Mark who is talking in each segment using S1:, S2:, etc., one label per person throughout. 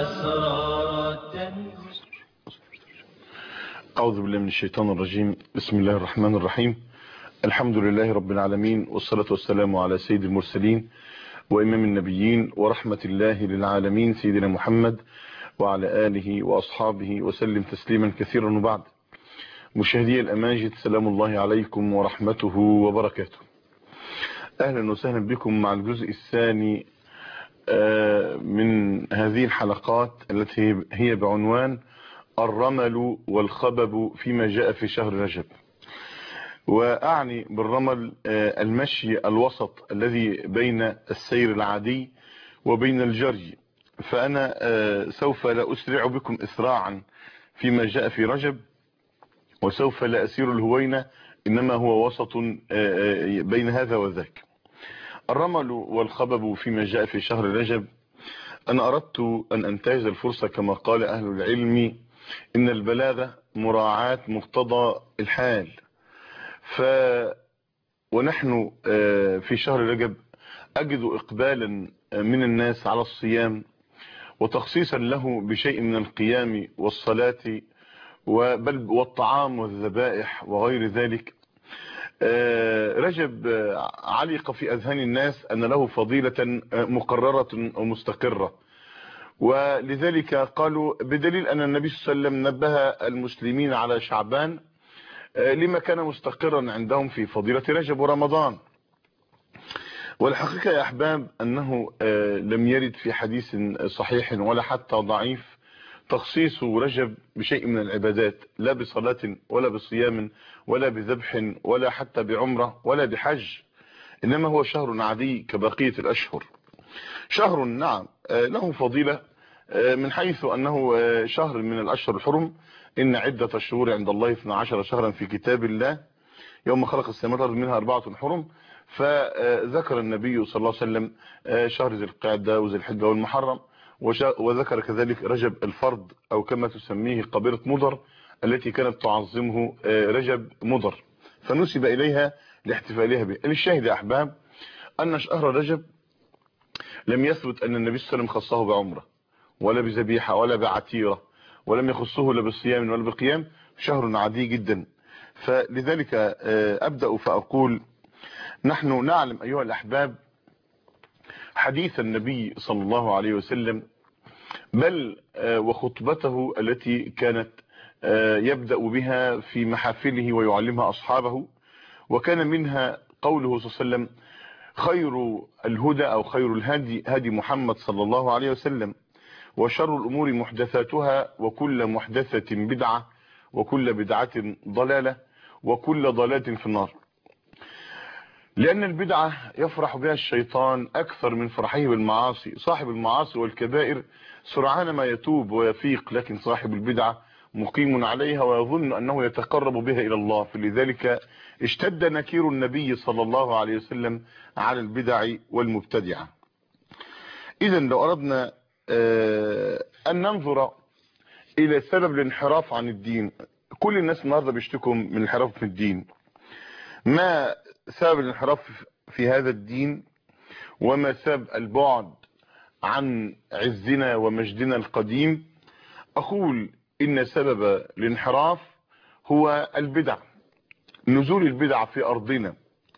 S1: أسرار التنزيل.
S2: أعوذ بالله من الشيطان الرجيم. بسم الله الرحمن الرحيم. الحمد لله رب العالمين، والصلاة والسلام على سيد المرسلين وإمام النبيين ورحمة الله للعالمين سيدنا محمد وعلى آله وأصحابه وسلم تسليما كثيرا. وبعد، مشاهدي الأماجد، سلام الله عليكم ورحمته وبركاته. أهلا وسهلا بكم مع الجزء الثاني من هذه الحلقات التي هي بعنوان الرمل والخبب فيما جاء في شهر رجب. وأعني بالرمل المشي الوسط الذي بين السير العادي وبين الجري. فأنا سوف لا أسرع بكم إسراعا فيما جاء في رجب، وسوف لا أسير الهوينة، إنما هو وسط بين هذا وذاك. الرمل والخبب فيما جاء في شهر رجب. أنا أردت أن أنتهز الفرصة كما قال أهل العلم إن البلاغة مراعاة مقتضى الحال. ونحن في شهر رجب أجد إقبالا من الناس على الصيام، وتخصيصا له بشيء من القيام والصلاة والطعام والذبائح وغير ذلك. رجب علق في أذهان الناس أن له فضيلة مقررة ومستقرة، ولذلك قالوا بدليل أن النبي صلى الله عليه وسلم نبه المسلمين على شعبان لما كان مستقرا عندهم في فضيلة رجب ورمضان. والحقيقة يا أحباب أنه لم يرد في حديث صحيح ولا حتى ضعيف تخصيص رجب بشيء من العبادات، لا بصلاة ولا بصيام ولا بذبح ولا حتى بعمرة ولا بحج، إنما هو شهر عادي كبقية الأشهر. شهر نعم له فضيلة من حيث أنه شهر من الأشهر الحرم. إن عدة الشهور عند الله 12 شهرا في كتاب الله يوم خلق السماوات والأرض منها 4 حرم. فذكر النبي صلى الله عليه وسلم شهر ذي القعدة وذي الحجة والمحرم، وذكر كذلك رجب الفرد، أو كما تسميه قبيلة مضر التي كانت تعظمه رجب مضر، فنسب إليها لاحتفالها به. الشاهد يا أحباب أن شهر رجب لم يثبت أن النبي صلى الله عليه وسلم خصه بعمرة ولا بذبيحة ولا بعتيرة، ولم يخصه لا بصيام ولا بقيام، شهر عادي جدا. فلذلك أبدأ فأقول نحن نعلم أيها الأحباب حديث النبي صلى الله عليه وسلم، بل وخطبته التي كانت يبدأ بها في محافله ويعلمها أصحابه، وكان منها قوله صلى الله عليه وسلم: خير الهدى أو خير الهدي هدي محمد صلى الله عليه وسلم، وشر الأمور محدثاتها، وكل محدثة بدعة، وكل بدعة ضلالة، وكل ضلالة في النار. لأن البدعة يفرح بها الشيطان أكثر من فرحه بالمعاصي. صاحب المعاصي والكبائر سرعان ما يتوب ويفيق، لكن صاحب البدعة مقيم عليها ويظن أنه يتقرب بها إلى الله. فلذلك اشتد نكير النبي صلى الله عليه وسلم على البدع والمبتدعة. إذن لو أردنا أن ننظر إلى سبب الانحراف عن الدين، كل الناس النهارده بيشتكوا من الانحراف في الدين. ما سبب الانحراف في هذا الدين، وما سبب البعد عن عزنا ومجدنا القديم؟ أقول إن سبب الانحراف هو البدع، نزول البدع في أرضنا،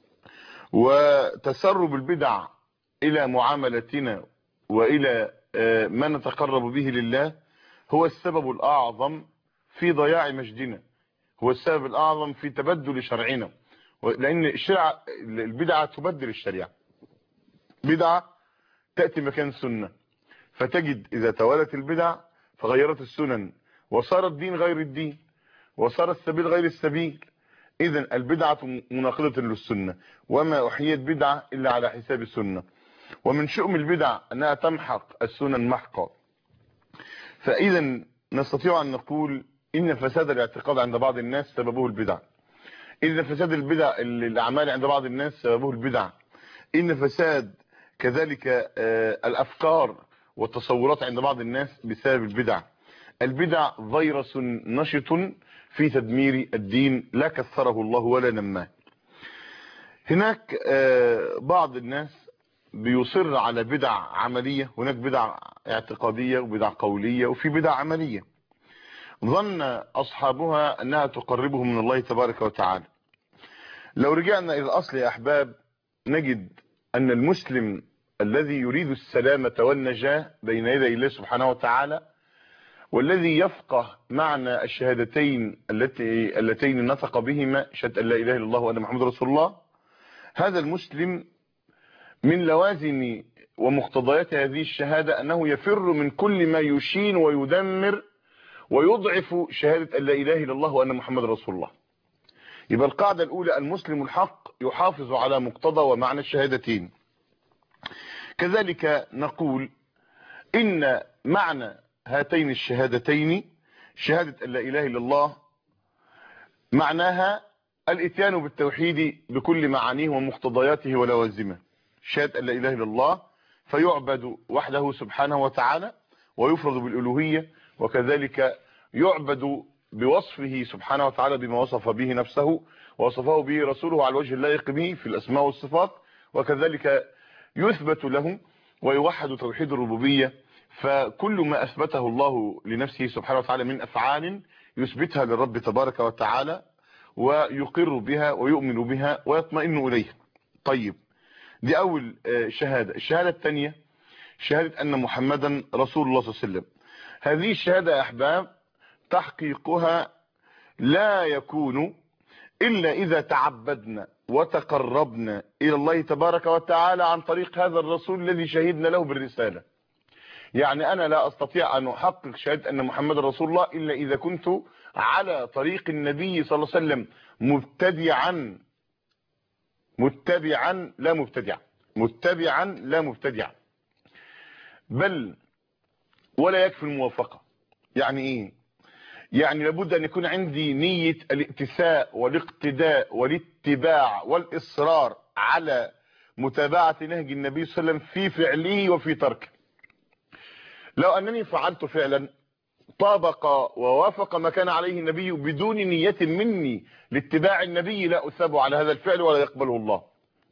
S2: وتسرب البدع إلى معاملتنا وإلى ما نتقرب به لله، هو السبب الأعظم في ضياع مجدنا، هو السبب الأعظم في تبدل شرعنا. لأن البدعة تبدل الشريعة، بدعة تأتي مكان سنة، فتجد إذا توالت البدع فغيرت السنن، وصار الدين غير الدين، وصار السبيل غير السبيل. إذن البدعة مناقضة للسنة، وما أحيت بدعة إلا على حساب السنة، ومن شؤم البدع أنها تمحق السنن محقا. فإذا نستطيع أن نقول إن فساد الاعتقاد عند بعض الناس سببه البدع، إن فساد البدع الأعمال عند بعض الناس سببه البدع، إن فساد كذلك الأفكار والتصورات عند بعض الناس بسبب البدع. البدع فيروس نشط في تدمير الدين، لا كثره الله ولا نماه. هناك بعض الناس بيصر على بدع عملية، هناك بدع اعتقادية وبدع قولية وفي بدع عملية، ظن أصحابها أنها تقربهم من الله تبارك وتعالى. لو رجعنا إلى الأصل يا أحباب نجد أن المسلم الذي يريد السلامة والنجاة بين يدي الله سبحانه وتعالى، والذي يفقه معنى الشهادتين اللتين نطق بهما، شهادة أن لا إله إلا الله وأن محمد رسول الله، هذا المسلم من لوازم ومقتضيات هذه الشهادة أنه يفر من كل ما يشين ويدمر ويضعف شهادة أن لا إله إلا الله وأن محمد رسول الله. يبقى القاعدة الأولى: المسلم الحق يحافظ على مقتضى ومعنى الشهادتين. كذلك نقول إن معنى هاتين الشهادتين، شهادة أن لا إله إلا الله معناها الاتيان بالتوحيد بكل معانيه ومقتضياته ولوازمه، شهادة أن لا إله إلا الله فيعبد وحده سبحانه وتعالى ويفرض بالألوهية، وكذلك يعبد بوصفه سبحانه وتعالى بما وصف به نفسه ووصفه به رسوله على الوجه اللائق به في الأسماء والصفات، وكذلك يثبت له ويوحد توحيد الربوبية. فكل ما أثبته الله لنفسه سبحانه وتعالى من أفعال يثبتها للرب تبارك وتعالى ويقر بها ويؤمن بها ويطمئن إليها. طيب، دي أول شهادة. الشهادة الثانية شهادة أن محمدا رسول الله صلى الله عليه وسلم. هذه الشهادة يا أحباب تحقيقها لا يكون إلا إذا تعبدنا وتقربنا إلى الله تبارك وتعالى عن طريق هذا الرسول الذي شهدنا له بالرسالة. يعني أنا لا أستطيع أن أحقق شهادة أن محمد رسول الله إلا إذا كنت على طريق النبي صلى الله عليه وسلم متبعا لا مبتدعا، بل ولا يكفي الموافقة. يعني إيه؟ يعني لابد أن يكون عندي نية الائتساء والاقتداء والاتباع والإصرار على متابعة نهج النبي صلى الله عليه وسلم في فعله وفي تركه. لو أنني فعلت فعلا طابق ووافق ما كان عليه النبي بدون نية مني لاتباع النبي لا أثاب على هذا الفعل ولا يقبله الله.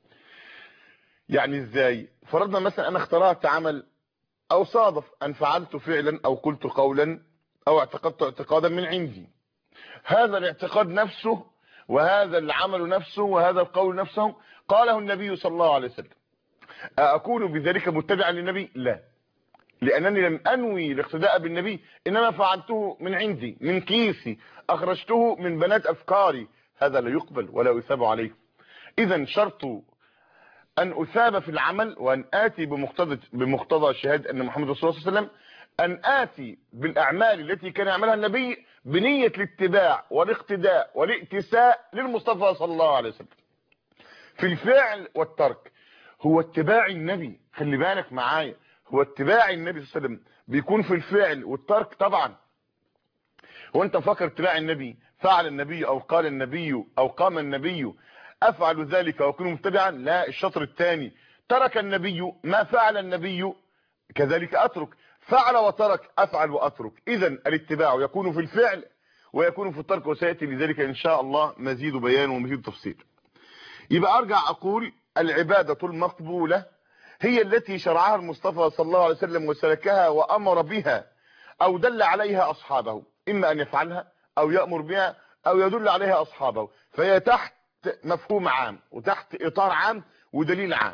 S2: يعني إزاي؟ فرضنا مثلا أنا اخترعت عمل أو صادف أن فعلت فعلا أو قلت قولا أو اعتقدت اعتقادا من عندي، هذا الاعتقاد نفسه وهذا العمل نفسه وهذا القول نفسه قاله النبي صلى الله عليه وسلم، أكون بذلك متبعا للنبي؟ لا، لأنني لم أنوي الاقتداء بالنبي، إنما فعلته من عندي من كيسي، أخرجته من بنات أفكاري، هذا لا يقبل ولا يثاب عليه. إذا شرط أن أثاب في العمل وأن آتي بمقتضى شهادة أن محمد رسول الله صلى الله عليه وسلم أن آتي بالأعمال التي كان يعملها النبي بنية الاتباع والاقتداء والائتساء للمصطفى صلى الله عليه وسلم في الفعل والترك. هو اتباع النبي، خلي بالك معايا، هو اتباع النبي صلى الله عليه وسلم بيكون في الفعل والترك طبعا. هو انت فاكر اتباع النبي فعل النبي او قال النبي او قام النبي افعل ذلك واكون متبعا؟ لا، الشطر الثاني ترك النبي ما فعل النبي كذلك اترك، فعل وترك افعل واترك. اذا الاتباع يكون في الفعل ويكون في الترك، وسياتي لذلك ان شاء الله مزيد بيان ومزيد تفصيل. يبقى ارجع اقول العبادة المقبولة هي التي شرعها المصطفى صلى الله عليه وسلم وسلكها وامر بها او دل عليها اصحابه، اما ان يفعلها او يأمر بها او يدل عليها اصحابه، فهي تحت مفهوم عام وتحت اطار عام ودليل عام.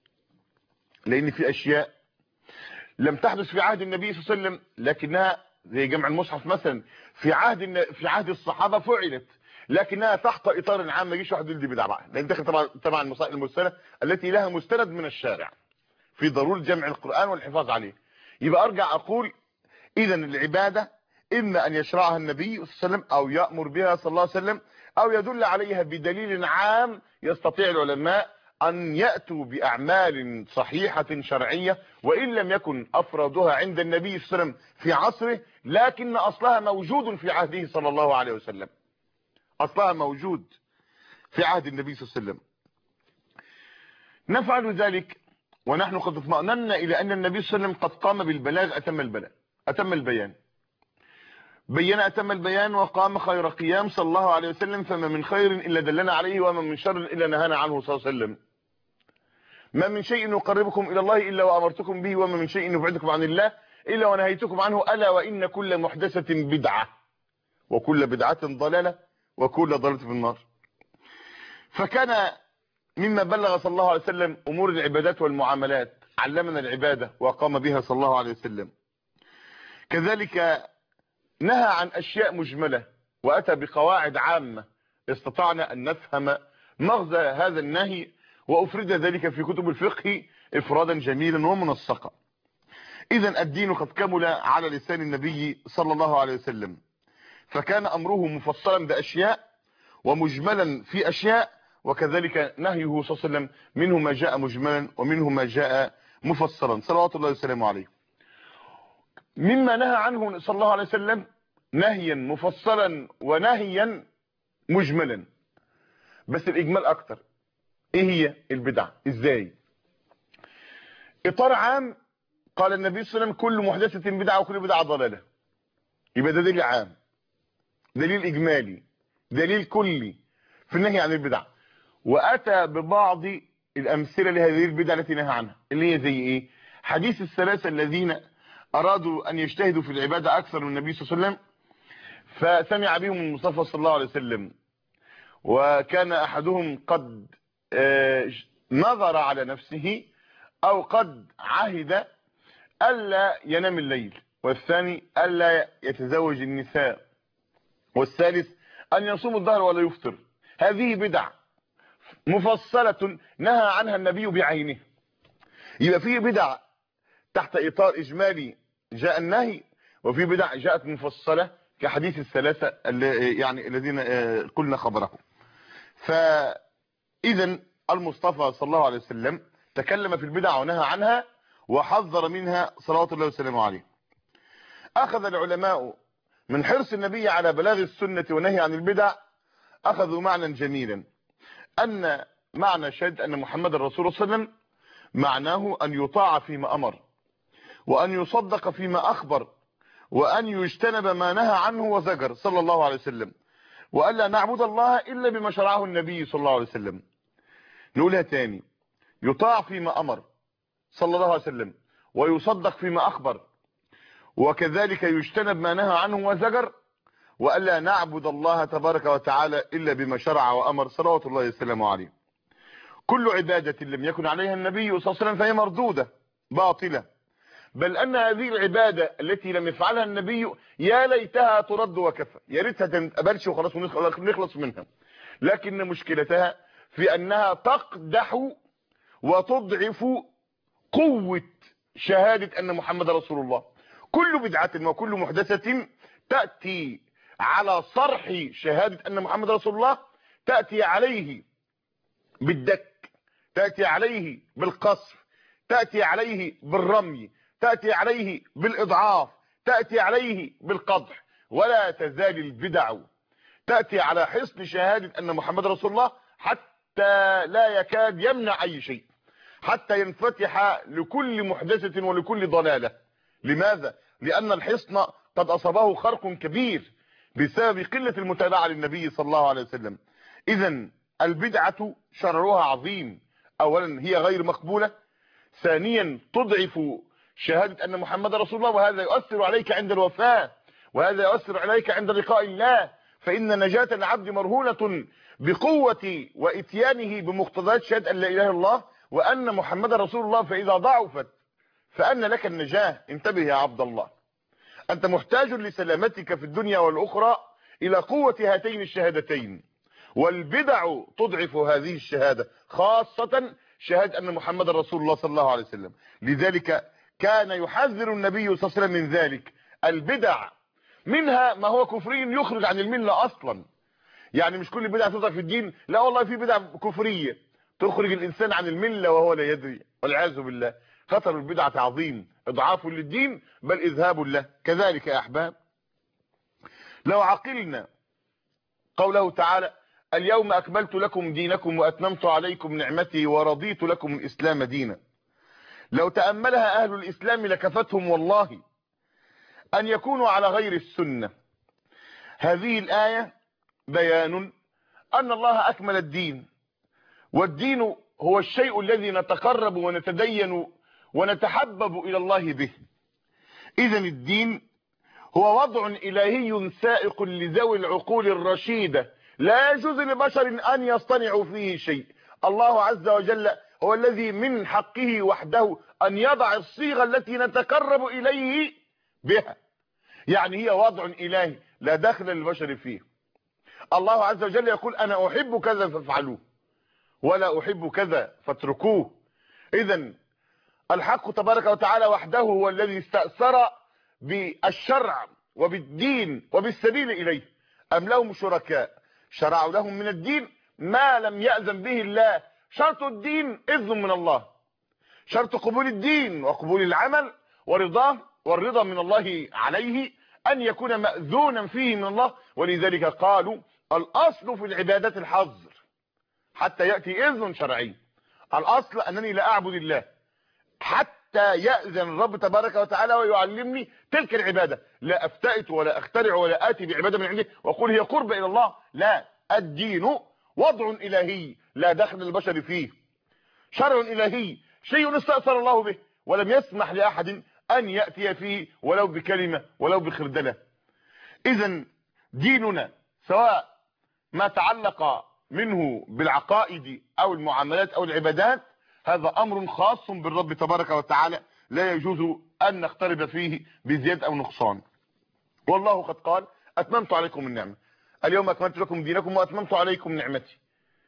S2: لان في اشياء لم تحدث في عهد النبي صلى الله عليه وسلم لكنها زي جمع المصحف مثلا في عهد الصحابه فعلت، لكنها تحت اطار عام، ما يجيش واحد يقول دي بدعه بقى، لان داخل طبعا المسائل المرسله التي لها مستند من الشارع في ضروره جمع القرآن والحفاظ عليه. يبقى ارجع اقول اذا العباده اما ان يشرعها النبي صلى الله عليه وسلم او يأمر بها صلى الله عليه وسلم او يدل عليها بدليل عام. يستطيع العلماء ان يأتوا باعمال صحيحة شرعية وان لم يكن افرادها عند النبي صلى الله عليه وسلم في عصره، لكن اصلها موجود في عهده صلى الله عليه وسلم، اصلها موجود في عهد النبي صلى الله عليه وسلم. نفعل ذلك ونحن قد اطمأننا الى ان النبي صلى الله عليه وسلم قد قام بالبلاغ، اتم البيان بين اتم البيان وقام خير قيام صلى الله عليه وسلم، فما من خير الا دلنا عليه وما من شر الا نهانا عنه صلى الله عليه وسلم. ما من شيء يقربكم إلى الله إلا وأمرتكم به، وما من شيء يبعدكم عن الله إلا ونهيتكم عنه، ألا وإن كل محدثة بدعة وكل بدعة ضلالة وكل ضلالة في النار. فكان مما بلغ صلى الله عليه وسلم أمور العبادات والمعاملات، علمنا العبادة وقام بها صلى الله عليه وسلم. كذلك نهى عن أشياء مجملة وأتى بقواعد عامة استطعنا أن نفهم مغزى هذا النهي، وأفرد ذلك في كتب الفقه إفرادا جميلا ومنسقا. إذن الدين قد كمل على لسان النبي صلى الله عليه وسلم، فكان أمره مفصلا بأشياء ومجملا في أشياء، وكذلك نهيه صلى الله عليه وسلم منه ما جاء مجملا ومنه ما جاء مفصلا صلوات الله وسلامه عليه. مما نهى عنه صلى الله عليه وسلم نهيا مفصلا ونهيا مجملا، بس الإجمال أكتر. إيه هي البدع؟ إزاي؟ إطار عام قال النبي صلى الله عليه وسلم كل محدثة بدعة وكل بدعة ضلالة، يبقى ده دليل عام، دليل إجمالي، دليل كلي في النهي عن البدع. وأتى ببعض الأمثلة لهذه البدع التي نهى عنها، اللي هي زي إيه؟ حديث الثلاثة الذين أرادوا أن يجتهدوا في العبادة أكثر من النبي صلى الله عليه وسلم، فسمع بهم المصطفى صلى الله عليه وسلم، وكان أحدهم قد نظر على نفسه أو قد عهد ألا ينام الليل، والثاني ألا يتزوج النساء، والثالث أن يصوم الظهر ولا يفطر. هذه بدع مفصلة نهى عنها النبي بعينه. يبقى في بدع تحت إطار إجمالي جاء النهي، وفي بدع جاءت مفصلة كحديث الثلاثة يعني الذين قلنا خبره. فإذا المصطفى صلى الله عليه وسلم تكلم في البدع ونهى عنها وحذر منها صلوات الله وسلامه عليه. أخذ العلماء من حرص النبي على بلاغ السنة ونهي عن البدع، أخذوا معنى جميلا، أن معنى شهادة أن محمد الرسول صلى الله عليه وسلم معناه أن يطاع فيما أمر، وأن يصدق فيما أخبر، وأن يجتنب ما نهى عنه وزجر صلى الله عليه وسلم، وألا نعبد الله إلا بما شرعه النبي صلى الله عليه وسلم. نقولها تاني: يطاع فيما أمر صلى الله عليه وسلم، ويصدق فيما أخبر، وكذلك يجتنب ما نهى عنه وزجر، وألا نعبد الله تبارك وتعالى إلا بما شرع وأمر صلوات الله وسلامه عليه. كل عبادة لم يكن عليها النبي صلى الله عليه وسلم فهي مردودة باطلة، بل أن هذه العبادة التي لم يفعلها النبي يا ليتها ترد وكفى، يا ريتها تنقبلش وخلاص ونخلص منها، لكن مشكلتها في أنها تقدح وتضعف قوة شهادة أن محمد رسول الله. كل بدعة وكل محدثة تأتي على صرح شهادة أن محمد رسول الله، تأتي عليه بالدك، تأتي عليه بالقصف، تأتي عليه بالرمي، تأتي عليه بالإضعاف، تأتي عليه بالقدح. ولا تزال البدع تأتي على حصن شهادة أن محمد رسول الله حتى لا يكاد يمنع أي شيء، حتى ينفتح لكل محدثة ولكل ضلالة. لماذا؟ لأن الحصن قد أصابه خرق كبير بسبب قلة المتابعة للنبي صلى الله عليه وسلم. إذن البدعة شررها عظيم، أولا هي غير مقبولة، ثانيا تضعف شهادة أن محمد رسول الله، وهذا يؤثر عليك عند الوفاة، وهذا يؤثر عليك عند لقاء الله، فإن نجاة العبد مرهونة بقوة وإتيانه بمقتضيات شهادة أن لا إله إلا الله وأن محمد رسول الله. فإذا ضعفت فأن لك النجاة. انتبه يا عبد الله، أنت محتاج لسلامتك في الدنيا والأخرى إلى قوة هاتين الشهادتين، والبدع تضعف هذه الشهادة، خاصة شهادة أن محمد رسول الله صلى الله عليه وسلم. لذلك كان يحذر النبي صلى الله عليه وسلم من ذلك. البدع منها ما هو كفري يخرج عن الملة أصلا، يعني مش كل بدعة تضعف في الدين، لا والله في بدع كفرية تخرج الإنسان عن الملة وهو لا يدري، والعياذ بالله. خطر البدعة عظيم، إضعاف للدين بل إذهاب له. كذلك يا أحباب لو عقلنا قوله تعالى: اليوم أكملت لكم دينكم وأتممت عليكم نعمتي ورضيت لكم الإسلام دينا، لو تأملها أهل الإسلام لكفتهم والله أن يكونوا على غير السنة. هذه الآية بيان أن الله أكمل الدين، والدين هو الشيء الذي نتقرب ونتدين ونتحبب إلى الله به. إذن الدين هو وضع إلهي سائق لذوي العقول الرشيدة، لا يجوز لبشر أن يصطنعوا فيه شيء. الله عز وجل هو الذي من حقه وحده أن يضع الصيغة التي نتقرب إليه بها، يعني هي وضع إلهي لا دخل للبشر فيه. الله عز وجل يقول أنا أحب كذا فافعلوه ولا أحب كذا فاتركوه. إذن الحق تبارك وتعالى وحده هو الذي استأثر بالشرع وبالدين وبالسبيل إليه. أم لهم شركاء شرعوا لهم من الدين ما لم يأذن به الله. شرط الدين إذن من الله، شرط قبول الدين وقبول العمل ورضاه والرضا من الله عليه أن يكون مأذونا فيه من الله. ولذلك قالوا الأصل في العبادات الحظر حتى يأتي إذن شرعي. الأصل أنني لا أعبد الله حتى يأذن الرب تبارك وتعالى ويعلمني تلك العبادة. لا أفتئت ولا أخترع ولا آتي بعبادة من عنده وأقول هي قرب إلى الله. لا، الدين وضع إلهي لا دخل البشر فيه، شرع إلهي شيء استأثر الله به ولم يسمح لأحد أن يأتي فيه ولو بكلمة ولو بخردلة. إذن ديننا سواء ما تعلق منه بالعقائد أو المعاملات أو العبادات هذا أمر خاص بالرب تبارك وتعالى لا يجوز أن نقترب فيه بزيادة أو نقصان. والله قد قال أتممت عليكم النعمة اليوم أكملت لكم دينكم وأتممت عليكم نعمتي.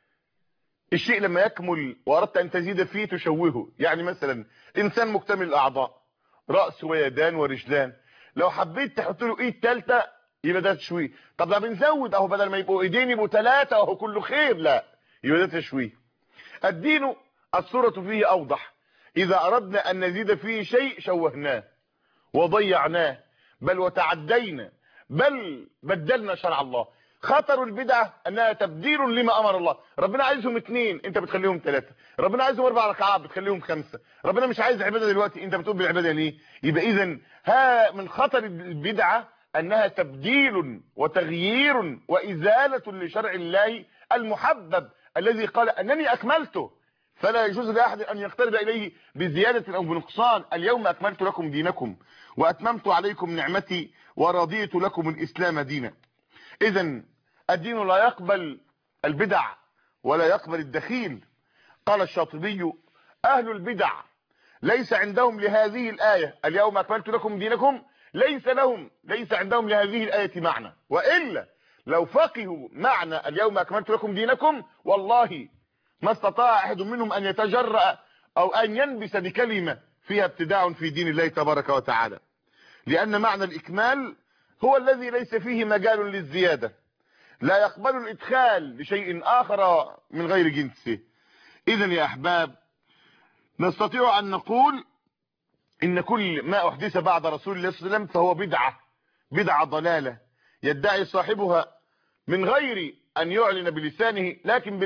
S2: الشيء لما يكمل وأردت أن تزيد فيه تشوهه. يعني مثلا إنسان مكتمل الأعضاء رأس ويدان ورجلان، لو حبيت تحط له إيد ثالثة يبقى ده تشويه. طب ده بنزود أهو بدل ما يبقوا إيدين يبقوا ثلاثة أهو كله خير، لا يبقى ده تشويه. الدين الصورة فيه أوضح. إذا أردنا أن نزيد فيه شيء شوهناه وضيعناه بل وتعدينا بل بدلنا شرع الله. خطر البدعة أنها تبديل لما أمر الله. ربنا عايزهم 2 أنت بتخليهم 3، ربنا عايزهم 4 ركعات بتخليهم 5، ربنا مش عايز عبادة دلوقتي أنت بتقول بالعبادة ليه؟ يبقى إذن ها من خطر البدعة أنها تبديل وتغيير وإزالة لشرع الله المحبب الذي قال أنني أكملته، فلا يجوز لأحد أن يقترب إليه بزيادة أو بنقصان. اليوم أكملت لكم دينكم وأتممت عليكم نعمتي ورضيت لكم الإسلام دينا. إذن الدين لا يقبل البدع ولا يقبل الدخيل. قال الشاطبي أهل البدع ليس عندهم لهذه الآية اليوم أكملت لكم دينكم ليس عندهم لهذه الآية معنى، وإلا لو فقهوا معنى اليوم أكملت لكم دينكم والله ما استطاع أحد منهم أن يتجرأ أو أن ينبس بكلمة فيها ابتداع في دين الله تبارك وتعالى، لأن معنى الإكمال هو الذي ليس فيه مجال للزيادة، لا يقبل الإدخال لشيء آخر من غير جنسه. إذن يا أحباب نستطيع أن نقول إن كل ما أحدث بعد رسول الله صلى الله عليه وسلم فهو بدعة ضلالة يدعي صاحبها من غير أن يعلن بلسانه لكن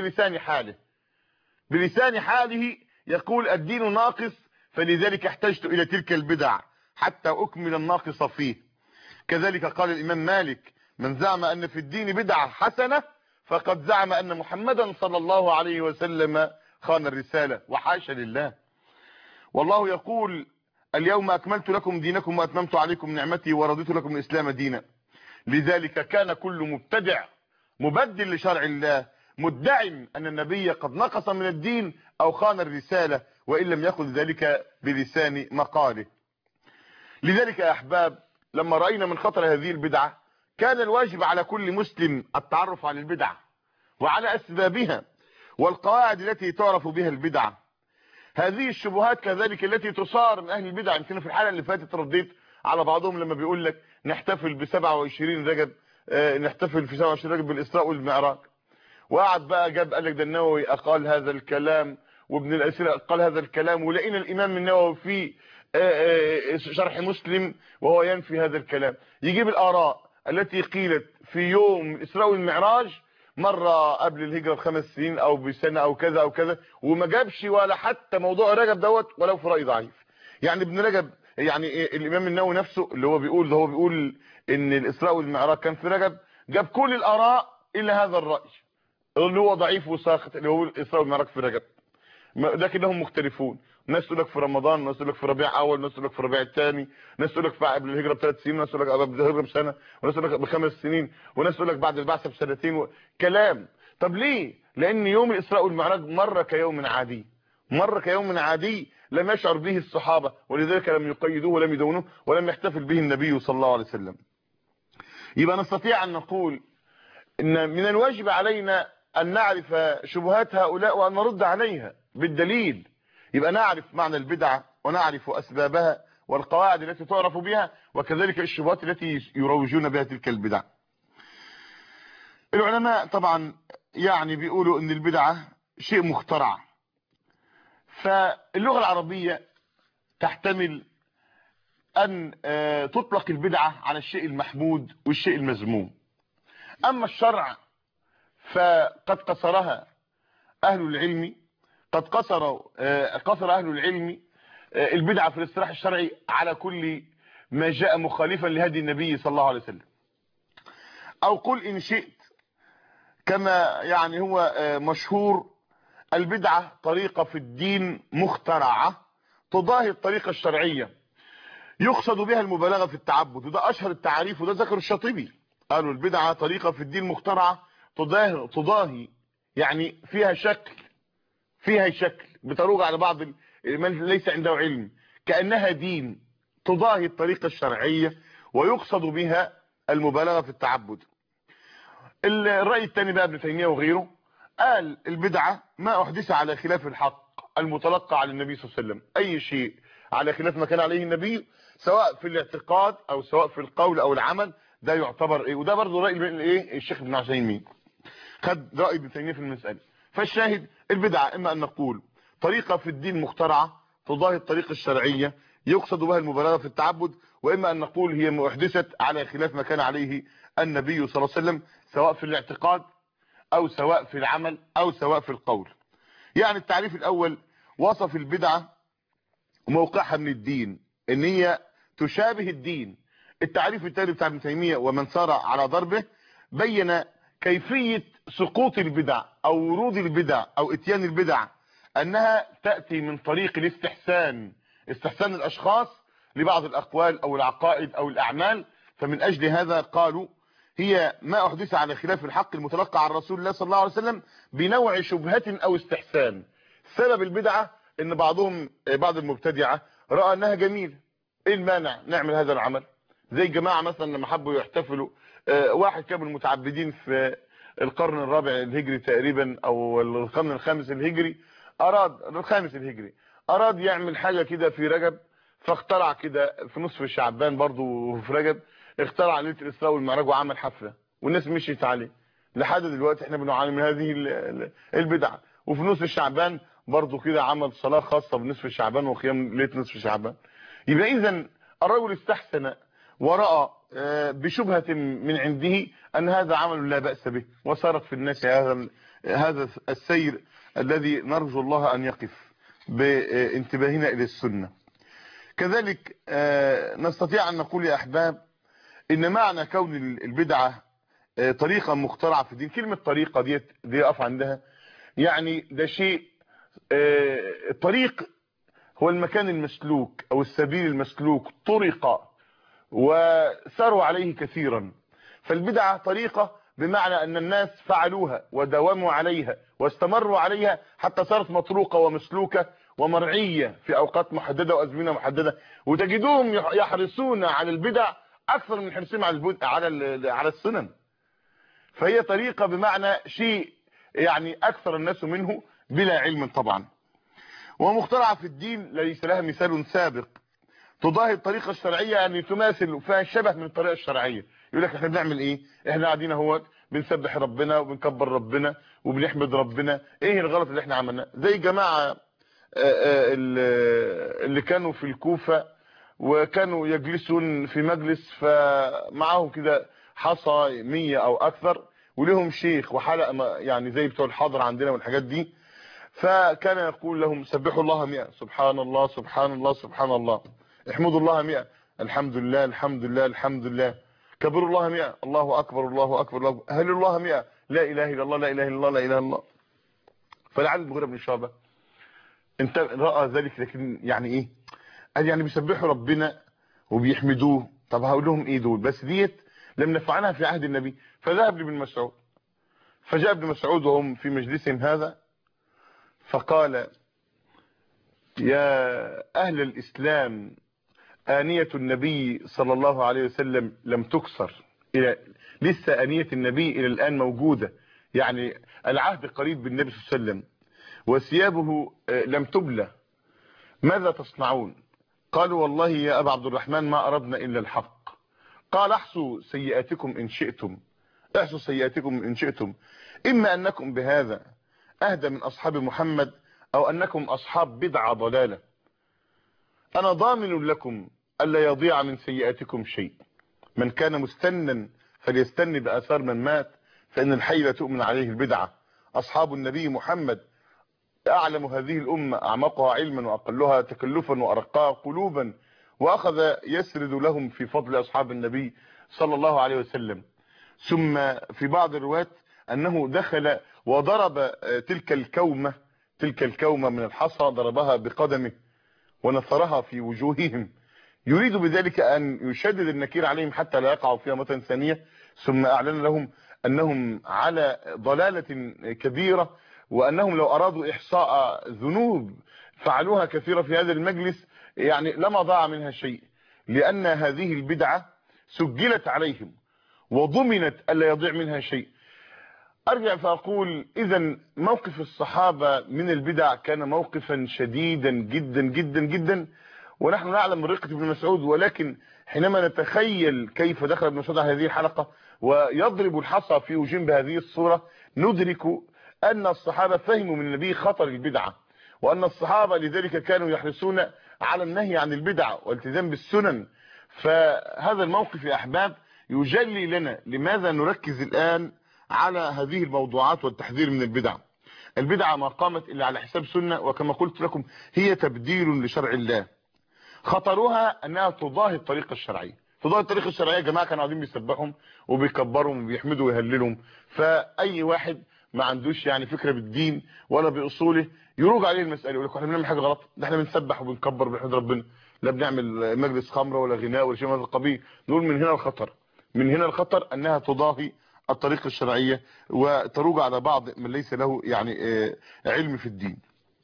S2: بلسان حاله يقول الدين ناقص فلذلك احتجت إلى تلك البدع حتى أكمل الناقص فيه. كذلك قال الإمام مالك من زعم أن في الدين بدعة حسنة فقد زعم أن محمدا صلى الله عليه وسلم خان الرسالة، وحاشا لله. والله يقول اليوم أكملت لكم دينكم وأتممت عليكم نعمتي ورضيت لكم الإسلام دينا. لذلك كان كل مبتدع مبدل لشرع الله مدع أن النبي قد نقص من الدين أو خان الرسالة وإن لم يأخذ ذلك بلسان مقاله. لذلك يا أحباب لما رأينا من خطر هذه البدعة كان الواجب على كل مسلم التعرف على البدعة وعلى أسبابها والقواعد التي تعرف بها البدعة. هذه الشبهات كذلك التي تصار من أهل البدع. يمكن في الحلقة اللي فاتت رديت على بعضهم لما بيقول لك نحتفل ب 27 رجب نحتفل في 27 رجب بالإسراء والمعراج، وقعد بقى قال لك ده النووي أقال هذا الكلام وابن الأثير قال هذا الكلام، ولقينا الإمام النووي في شرح مسلم وهو ينفي هذا الكلام. يجيب الآراء التي قيلت في يوم الإسراء والمعراج مرة قبل الهجرة ب5 سنين أو بسنة أو كذا أو كذا، وما جابش ولا حتى موضوع رجب دوت ولو في رأي ضعيف. يعني ابن رجب يعني الإمام النووي نفسه اللي هو بيقول إن الإسراء والمعراج كان في رجب، جاب كل الآراء إلا هذا الرأي اللي هو ضعيف وساخط اللي هو الإسراء والمعراج في رجب. لكنهم مختلفون. ناس تقول لك في رمضان، ناس تقول لك في ربيع اول، ناس تقول لك في ربيع الثاني، ناس تقول لك قبل الهجره ب3 سنين، ناس تقول لك قبل الهجره بسنه، وناس تقول لك ب5 سنين، وناس تقول لك بعد البعثه بسنتين كلام. طب ليه؟ لان يوم الاسراء والمعراج مر كيوم عادي، مر كيوم عادي لم يشعر به الصحابه، ولذلك لم يقيدوه ولم يدونوه ولم يحتفل به النبي صلى الله عليه وسلم. يبقى نستطيع ان نقول ان من الواجب علينا ان نعرف شبهات هؤلاء وان نرد عليها بالدليل. يبقى نعرف معنى البدعة ونعرف اسبابها والقواعد التي تعرف بها، وكذلك الشبهات التي يروجون بها تلك البدع. العلماء طبعا يعني بيقولوا ان البدعة شيء مخترع، فاللغة العربية تحتمل ان تطلق البدعة على الشيء المحمود والشيء المذموم. اما الشرع فقد قصرها اهل العلم، قد قصر اهل العلم البدعة في الاصطلاح الشرعي على كل ما جاء مخالفا لهدي النبي صلى الله عليه وسلم. او قل ان شئت كما يعني هو مشهور، البدعة طريقة في الدين مخترعة تضاهي الطريقة الشرعية يقصد بها المبالغة في التعبد، وده اشهر التعريف، وده ذكر الشاطبي. قالوا البدعة طريقة في الدين مخترعة تضاهي يعني فيها شكل بتروج على بعض من ليس عنده علم كأنها دين، تضاهي الطريقة الشرعية ويقصد بها المبالغة في التعبد. الرأي الثاني بقى ابن تيمية وغيره قال البدعة ما أحدث على خلاف الحق المتلقى على النبي صلى الله عليه وسلم. أي شيء على خلاف ما كان عليه النبي سواء في الاعتقاد أو سواء في القول أو العمل ده يعتبر إيه. وده برضه رأي الشيخ ابن عثيمين، خد رأي ابن تيمية في المسألة. فالشاهد البدعة إما أن نقول طريقة في الدين مخترعة تضاهي الطريقة الشرعية يقصد بها المبالغة في التعبد، وإما أن نقول هي محدثت على خلاف ما كان عليه النبي صلى الله عليه وسلم سواء في الاعتقاد أو سواء في العمل أو سواء في القول. يعني التعريف الأول وصف البدعة موقعها من الدين إن هي تشابه الدين. التعريف الثاني بتاع ابن تيمية ومن سار على ضربه بين كيفية سقوط البدع او ورود البدع او اتيان البدع، انها تأتي من طريق استحسان الاشخاص لبعض الاقوال او العقائد او الاعمال. فمن اجل هذا قالوا هي ما احدث على خلاف الحق المتلقى عن رسول الله صلى الله عليه وسلم بنوع شبهة او استحسان. سبب البدعة ان بعض المبتدعة رأى انها جميلة، ايه المانع نعمل هذا العمل؟ زي جماعة مثلا لما حبوا يحتفلوا، واحد كان من المتعبدين في القرن الرابع الهجري تقريبا او القرن الخامس الهجري، اراد يعمل حاجة كده في رجب، فاخترع كده في نصف شعبان برضو في رجب، اخترع ليلة الاسراء والمعراج وعمل حفلة والناس مشيت عليه. لحد دلوقتي احنا بنعاني من هذه البدعة. وفي نصف شعبان برضو كده عمل صلاة خاصة بنصف شعبان وقيام ليلة نصف شعبان. يبقى اذا الرجل استحسن ورأى بشبهة من عنده أن هذا عمل لا بأس به، وصارت في الناس هذا السير الذي نرجو الله أن يقف بانتباهنا إلى السنة. كذلك نستطيع أن نقول يا أحباب إن معنى كون البدعة طريقة مخترعة في الدين، كلمة طريقة دي أقف عندها، يعني ده شيء الطريق هو المكان المسلوك أو السبيل المسلوك، طرق وساروا عليه كثيرا. فالبدعة طريقة بمعنى أن الناس فعلوها وداوموا عليها واستمروا عليها حتى صارت مطروقة ومسلوكة ومرعية في أوقات محددة وأزمنة محددة، وتجدوهم يحرصون على البدع أكثر من حرصهم على السنن. فهي طريقة بمعنى شيء يعني أكثر الناس منه بلا علم طبعا. ومخترعة في الدين ليس لها مثال سابق تضاهي الطريقة الشرعية، يعني تماثل فيها شبه من الطريقة الشرعية. يقول لك احنا بنعمل ايه؟ احنا قاعدين اهو بنسبح ربنا وبنكبر ربنا وبنحمد ربنا، ايه الغلط اللي احنا عملناه؟ زي جماعة اللي كانوا في الكوفة وكانوا يجلسون في مجلس فمعاهم كده حصى 100 او اكثر ولهم شيخ وحلقة يعني زي بتوع الحاضر عندنا والحاجات دي، فكان يقول لهم سبحوا الله 100، سبحان الله سبحان الله سبحان الله، احمدوا الله 100، الحمد لله الحمد لله الحمد لله، كبروا الله 100، الله اكبر الله اكبر الله، هللوا الله 100، لا اله الا الله لا اله الا الله لا اله الا الله. فلعل المغيرة بن شعبة انت رأى ذلك، لكن يعني ايه؟ قال يعني بيسبحوا ربنا وبيحمدوه. طب هقول لهم ايه دول؟ بس ديت لم نفعلها في عهد النبي. فذهب لابن مسعود، فجاء ابن مسعود وهم في مجلسهم هذا فقال: يا أهل الإسلام، آنية النبي صلى الله عليه وسلم لم تكسر، لسه آنية النبي إلى الآن موجودة، يعني العهد قريب بالنبي صلى الله عليه وسلم، وثيابه لم تبلى، ماذا تصنعون؟ قالوا: والله يا أبا عبد الرحمن ما أردنا إلا الحق. قال: احصوا سيئاتكم إن شئتم، احصوا سيئاتكم إن شئتم، إما أنكم بهذا أهدى من أصحاب محمد، أو أنكم أصحاب بدعة ضلالة. أنا ضامن لكم ألا يضيع من سيئاتكم شيء. من كان مستنا فليستن بآثار من مات، فإن الحي لا تؤمن عليه البدعة. أصحاب النبي محمد أعلم هذه الأمة، أعمقها علما وأقلها تكلفا وأرقاها قلوبا، وأخذ يسرد لهم في فضل أصحاب النبي صلى الله عليه وسلم. ثم في بعض الروايات أنه دخل وضرب تلك الكومة من الحصى، ضربها بقدمه ونثرها في وجوههم، يريد بذلك أن يشدد النكير عليهم حتى لا يقعوا فيها مرة ثانية. ثم أعلن لهم أنهم على ضلالة كبيرة، وأنهم لو أرادوا إحصاء ذنوب فعلوها كثيرة في هذا المجلس يعني لما ضاع منها شيء، لأن هذه البدعة سجلت عليهم وضمنت ألا يضيع منها شيء. أرجع فأقول إذن موقف الصحابة من البدع كان موقفا شديدا جدا جدا جدا، ونحن نعلم من رقة ابن مسعود، ولكن حينما نتخيل كيف دخل ابن مسعود على هذه الحلقة ويضرب الحصى في وجين بهذه الصورة، ندرك أن الصحابة فهموا من النبي خطر البدعة، وأن الصحابة لذلك كانوا يحرصون على النهي عن البدع والتزام بالسنن. فهذا الموقف يا أحباب يجلي لنا لماذا نركز الآن على هذه الموضوعات والتحذير من البدع. البدعة ما قامت إلا على حساب سنة، وكما قلت لكم هي تبديل لشرع الله. خطرها أنها تضاهي الطريقة الشرعية. تضاهي الطريقة الشرعية يا جماعة كانوا قاعدين بيسبحهم وبيكبرهم وبيحمدوا ويهللهم، فأي واحد ما عندوش يعني فكرة بالدين ولا بأصوله يروج عليه المسألة، يقول لك احنا بنعمل حاجة غلط، ده احنا بنسبح وبنكبر وبنحمد ربنا، لا بنعمل مجلس خمرة ولا غناء ولا شيء من هذا القبيل. نقول من هنا الخطر، من هنا الخطر أنها تضاهي الطريقة الشرعية وتروج على بعض من ليس له يعني علم في الدين.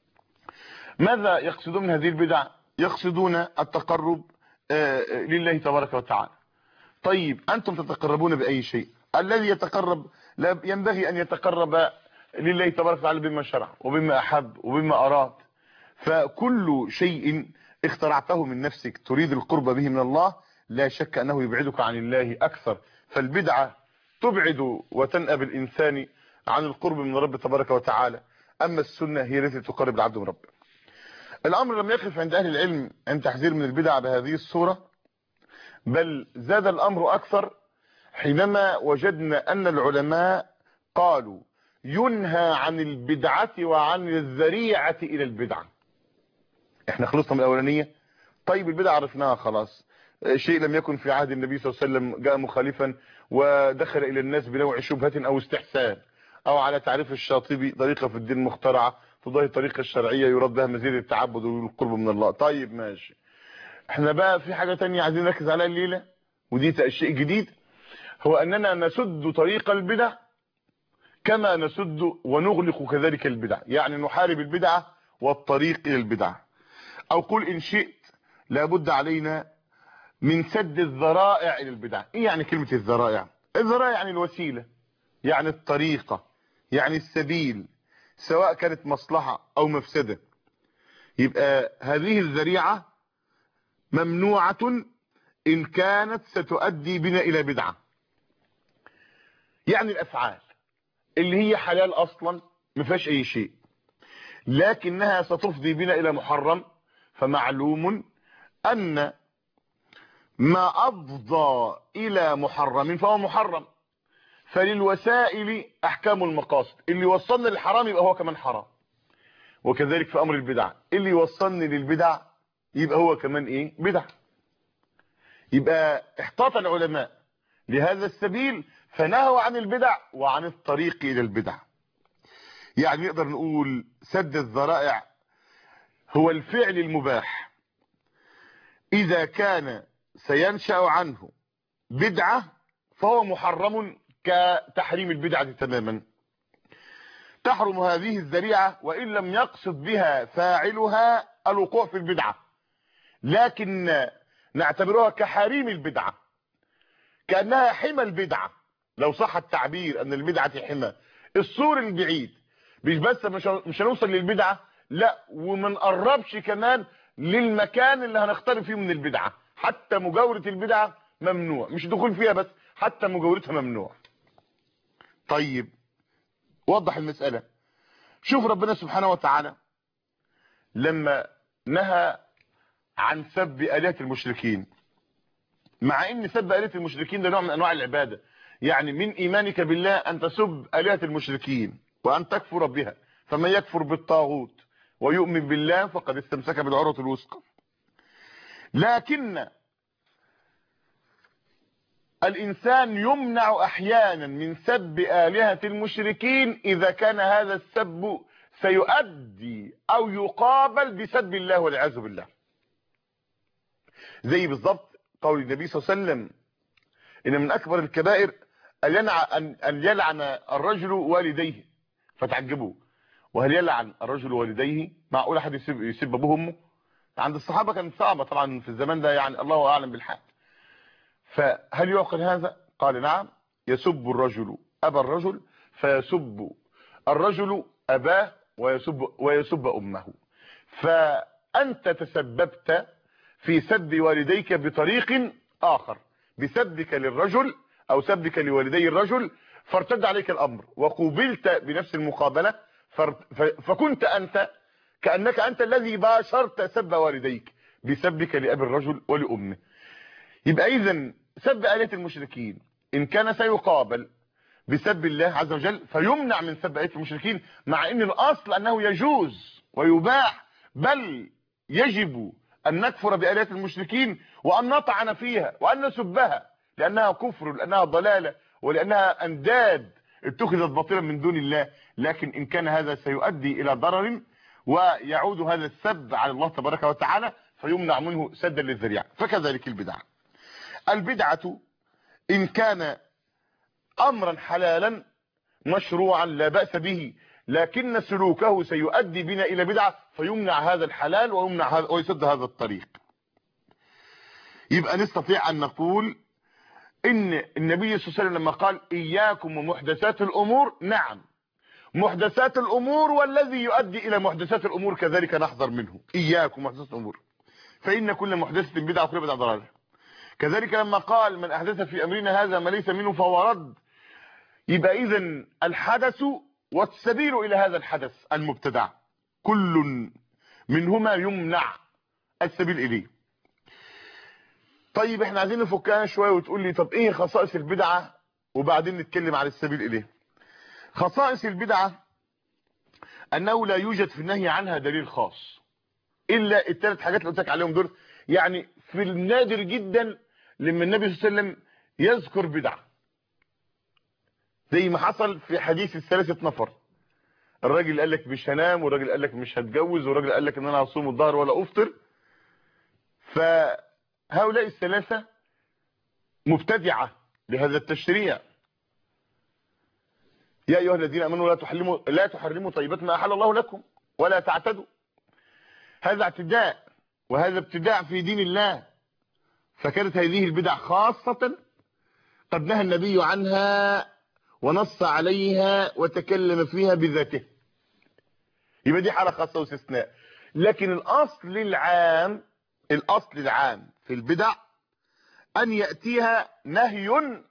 S2: ماذا يقصدون من هذه البدع؟ يقصدون التقرب لله تبارك وتعالى. طيب أنتم تتقربون بأي شيء؟ الذي يتقرب لا ينبغي أن يتقرب لله تبارك وتعالى بما شرع وبما أحب وبما أراد. فكل شيء اخترعته من نفسك تريد القرب به من الله لا شك أنه يبعدك عن الله أكثر. فالبدعة تبعد وتنأب الإنسان عن القرب من رب تبارك وتعالى، أما السنة هي التي تقرب العبد من ربه. الأمر لم يقف عند أهل العلم عن تحذير من البدع بهذه الصورة، بل زاد الأمر أكثر حينما وجدنا أن العلماء قالوا ينهى عن البدعة وعن الذريعة إلى البدعة. احنا خلصنا من الأولانية. طيب البدعة عرفناها خلاص، شيء لم يكن في عهد النبي صلى الله عليه وسلم جاء مخالفا ودخل إلى الناس بنوع شبهة أو استحسان، أو على تعريف الشاطبي طريقة في الدين مخترعة تضاهي الطريقة الشرعية يراد بها مزيد التعبد والقرب من الله. طيب ماشي، احنا بقى في حاجة تانية عايزين نركز عليها الليلة، ودي شيء جديد، هو أننا نسد طريق البدع كما نسد ونغلق كذلك البدع، يعني نحارب البدعة والطريق إلى البدع. أو قل إن شئت لابد علينا من سد الذرائع إلى البدع. إيه يعني كلمة الذرائع؟ الذرائع يعني الوسيلة، يعني الطريقة، يعني السبيل، سواء كانت مصلحة أو مفسدة. يبقى هذه الذريعة ممنوعة إن كانت ستؤدي بنا إلى بدعة. يعني الأفعال اللي هي حلال أصلا ما فيهاش أي شيء، لكنها ستفضي بنا إلى محرم، فمعلوم أن ما أفضى إلى محرم فهو محرم. فللوسائل أحكام المقاصد، اللي وصلنا للحرام يبقى هو كمان حرام. وكذلك في أمر البدع، اللي وصلني للبدع يبقى هو كمان إيه؟ بدع. يبقى احتاط العلماء لهذا السبيل فنهوا عن البدع وعن الطريق إلى البدع. يعني نقدر نقول سد الذرائع هو الفعل المباح إذا كان سينشأ عنه بدعة فهو محرم كتحريم البدعة تماما. تحرم هذه الذريعة وإن لم يقصد بها فاعلها الوقوع في البدعة، لكن نعتبرها كحريم البدعة، كأنها حمى البدعة، لو صح التعبير أن البدعة حمى. السور البعيد مش بس مش هنوصل للبدعة، لا وما نقربش كمان للمكان اللي هنختار فيه من البدعة، حتى مجاورة البدعة ممنوع، مش دخول فيها بس، حتى مجاورتها ممنوع. طيب وضح المسألة. شوف ربنا سبحانه وتعالى لما نهى عن سب آلهة المشركين، مع ان سب آلهة المشركين ده نوع من انواع العبادة، يعني من ايمانك بالله ان تسب آلهة المشركين وان تكفر بها، فمن يكفر بالطاغوت ويؤمن بالله فقد استمسك بالعروة الوثقى. لكن الانسان يمنع احيانا من سب آلهة المشركين اذا كان هذا السب سيؤدي او يقابل بسب الله والعياذ بالله. زي بالضبط قول النبي صلى الله عليه وسلم ان من اكبر الكبائر ان يلعن الرجل والديه، فتعجبوا وهل يلعن الرجل والديه؟ معقول احد يسب ابوه وامه؟ عند الصحابه كانت صعبه طبعا في الزمان ده، يعني الله اعلم بالحال. فهل يعقل هذا؟ قال نعم، يسب الرجل ابا الرجل فيسب الرجل اباه ويسب امه. فانت تسببت في سب والديك بطريق اخر، بسبك للرجل او سبك لوالدي الرجل، فارتد عليك الامر وقوبلت بنفس المقابلة، فكنت انت كأنك انت الذي باشرت سب والديك بسبك لأبي الرجل ولأمه. يبقى اذا سب آلهة المشركين ان كان سيقابل بسب الله عز وجل فيمنع من سب آلهة المشركين، مع ان الاصل انه يجوز ويباح، بل يجب ان نكفر بآلهة المشركين وان نطعن فيها وان نسبها، لانها كفر، لانها ضلالة، ولانها انداد اتخذت باطلا من دون الله. لكن ان كان هذا سيؤدي الى ضرر ويعود هذا السب على الله تبارك وتعالى فيمنع منه سدا للذريعه. فكذلك البدعة ان كان امرا حلالا مشروعا لا بأس به، لكن سلوكه سيؤدي بنا الى بدعة فيمنع هذا الحلال ويسد هذا الطريق. يبقى نستطيع ان نقول ان النبي صلى الله عليه وسلم لما قال اياكم ومحدثات الامور، نعم محدثات الامور والذي يؤدي الى محدثات الامور كذلك نحذر منه. اياكم محدثات الامور فان كل محدثة بدعة وكل بدعة ضلالة. كذلك لما قال من احدث في امرنا هذا ما ليس منه فهو رد. يبقى اذا الحدث والسبيل الى هذا الحدث المبتدع كل منهما يمنع السبيل اليه. طيب احنا عايزين نفكها شويه وتقول لي طب ايه خصائص البدعه وبعدين نتكلم عن السبيل اليه. خصائص البدعه انه لا يوجد في النهي عنها دليل خاص الا الثلاث حاجات اللي قلت لك عليهم دول. يعني في النادر جدا لما النبي صلى الله عليه وسلم يذكر بدعه، زي ما حصل في حديث الثلاثه نفر، الراجل قال لك مش هنام، والراجل قال لك مش هتجوز، والراجل قال لك ان انا هصوم الظهر ولا افطر. فهؤلاء الثلاثه مبتدعه لهذا التشريع. يا ايها الذين امنوا لا تحرموا طيبات ما احل الله لكم ولا تعتدوا. هذا اعتداء وهذا ابتداع في دين الله. فكانت هذه البدع خاصه قد نهى النبي عنها ونص عليها وتكلم فيها بذاته، يبقى دي حاله خاصه واستثناء. لكن الاصل العام في البدع ان ياتيها نهي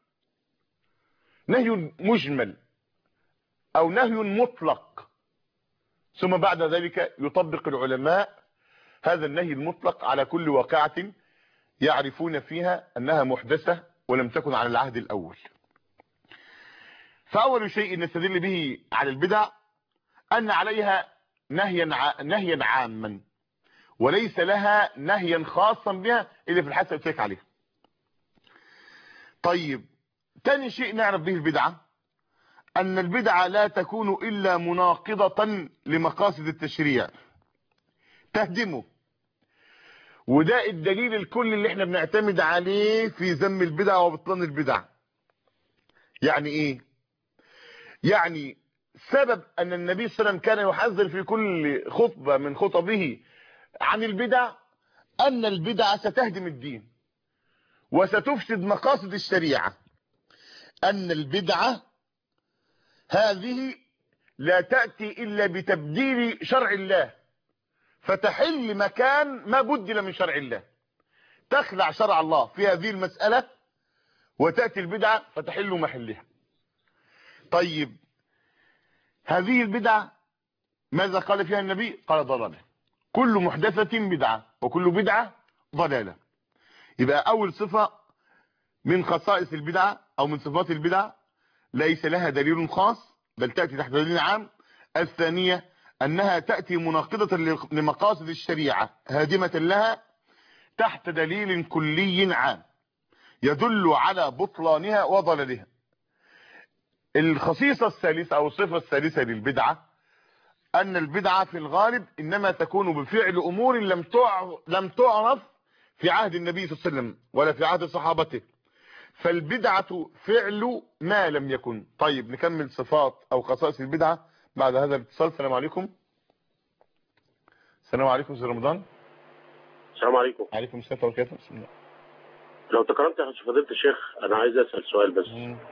S2: مجمل او نهي مطلق، ثم بعد ذلك يطبق العلماء هذا النهي المطلق على كل واقعه يعرفون فيها انها محدثه ولم تكن على العهد الاول. فاول شيء نستدل به على البدع ان عليها نهيا عاما وليس لها نهيا خاصا بها الا في الحادثه اللي قلت لك عليها. طيب تاني شيء نعرف به البدعه ان البدعه لا تكون الا مناقضه لمقاصد التشريع، تهدمه. وده الدليل الكلي اللي احنا بنعتمد عليه في ذم البدع وبطلان البدع. يعني ايه؟ يعني سبب ان النبي صلى الله عليه وسلم كان يحذر في كل خطبة من خطبه عن البدع ان البدع ستهدم الدين وستفسد مقاصد الشريعة، ان البدعة هذه لا تأتي الا بتبديل شرع الله، فتحل مكان ما بدل من شرع الله، تخلع شرع الله في هذه المسألة وتأتي البدعة فتحل محلها. طيب هذه البدعة ماذا قال فيها النبي؟ قال ضلالة، كل محدثة بدعة وكل بدعة ضلالة. يبقى أول صفة من خصائص البدعة أو من صفات البدعة ليس لها دليل خاص بل تأتي تحت دليل عام. الثانية أنها تأتي مناقضة لمقاصد الشريعة هادمة لها تحت دليل كلي عام يدل على بطلانها وضلالها. الخصيصة الثالثة أو الصفة الثالثة للبدعة أن البدعة في الغالب إنما تكون بفعل أمور لم تعرف في عهد النبي صلى الله عليه وسلم ولا في عهد صحابته، فالبدعة فعل ما لم يكن. طيب نكمل صفات أو خصائص البدعة بعد هذا الاتصال. السلام عليكم. السلام عليكم سيد رمضان.
S1: السلام عليكم.
S2: عليكم السلام ورحمة الله وبركاته. بسم الله.
S1: لو تكرمت يا فضيلة الشيخ أنا عايز أسأل سؤال بس.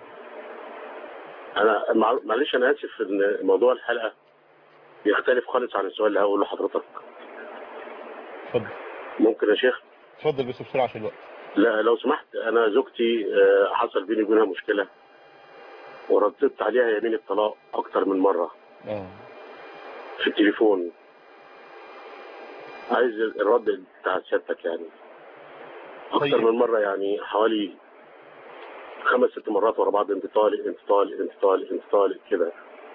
S1: أنا معلش أنا آسف إن موضوع الحلقة بيختلف خالص عن السؤال اللي هقوله لحضرتك.
S2: اتفضل.
S1: ممكن يا شيخ؟
S2: اتفضل بس بسرعة عشان الوقت.
S1: لا لو سمحت، أنا زوجتي حصل بيني وبينها مشكلة ورددت عليها يمين الطلاق أكتر من مرة في التليفون. عايز الرد بتاع سيادتك يعني أكتر من مرة، يعني حوالي 5-6 مرات ورا بعض، انت طالق انت طالق انت طالق انت طالق كده.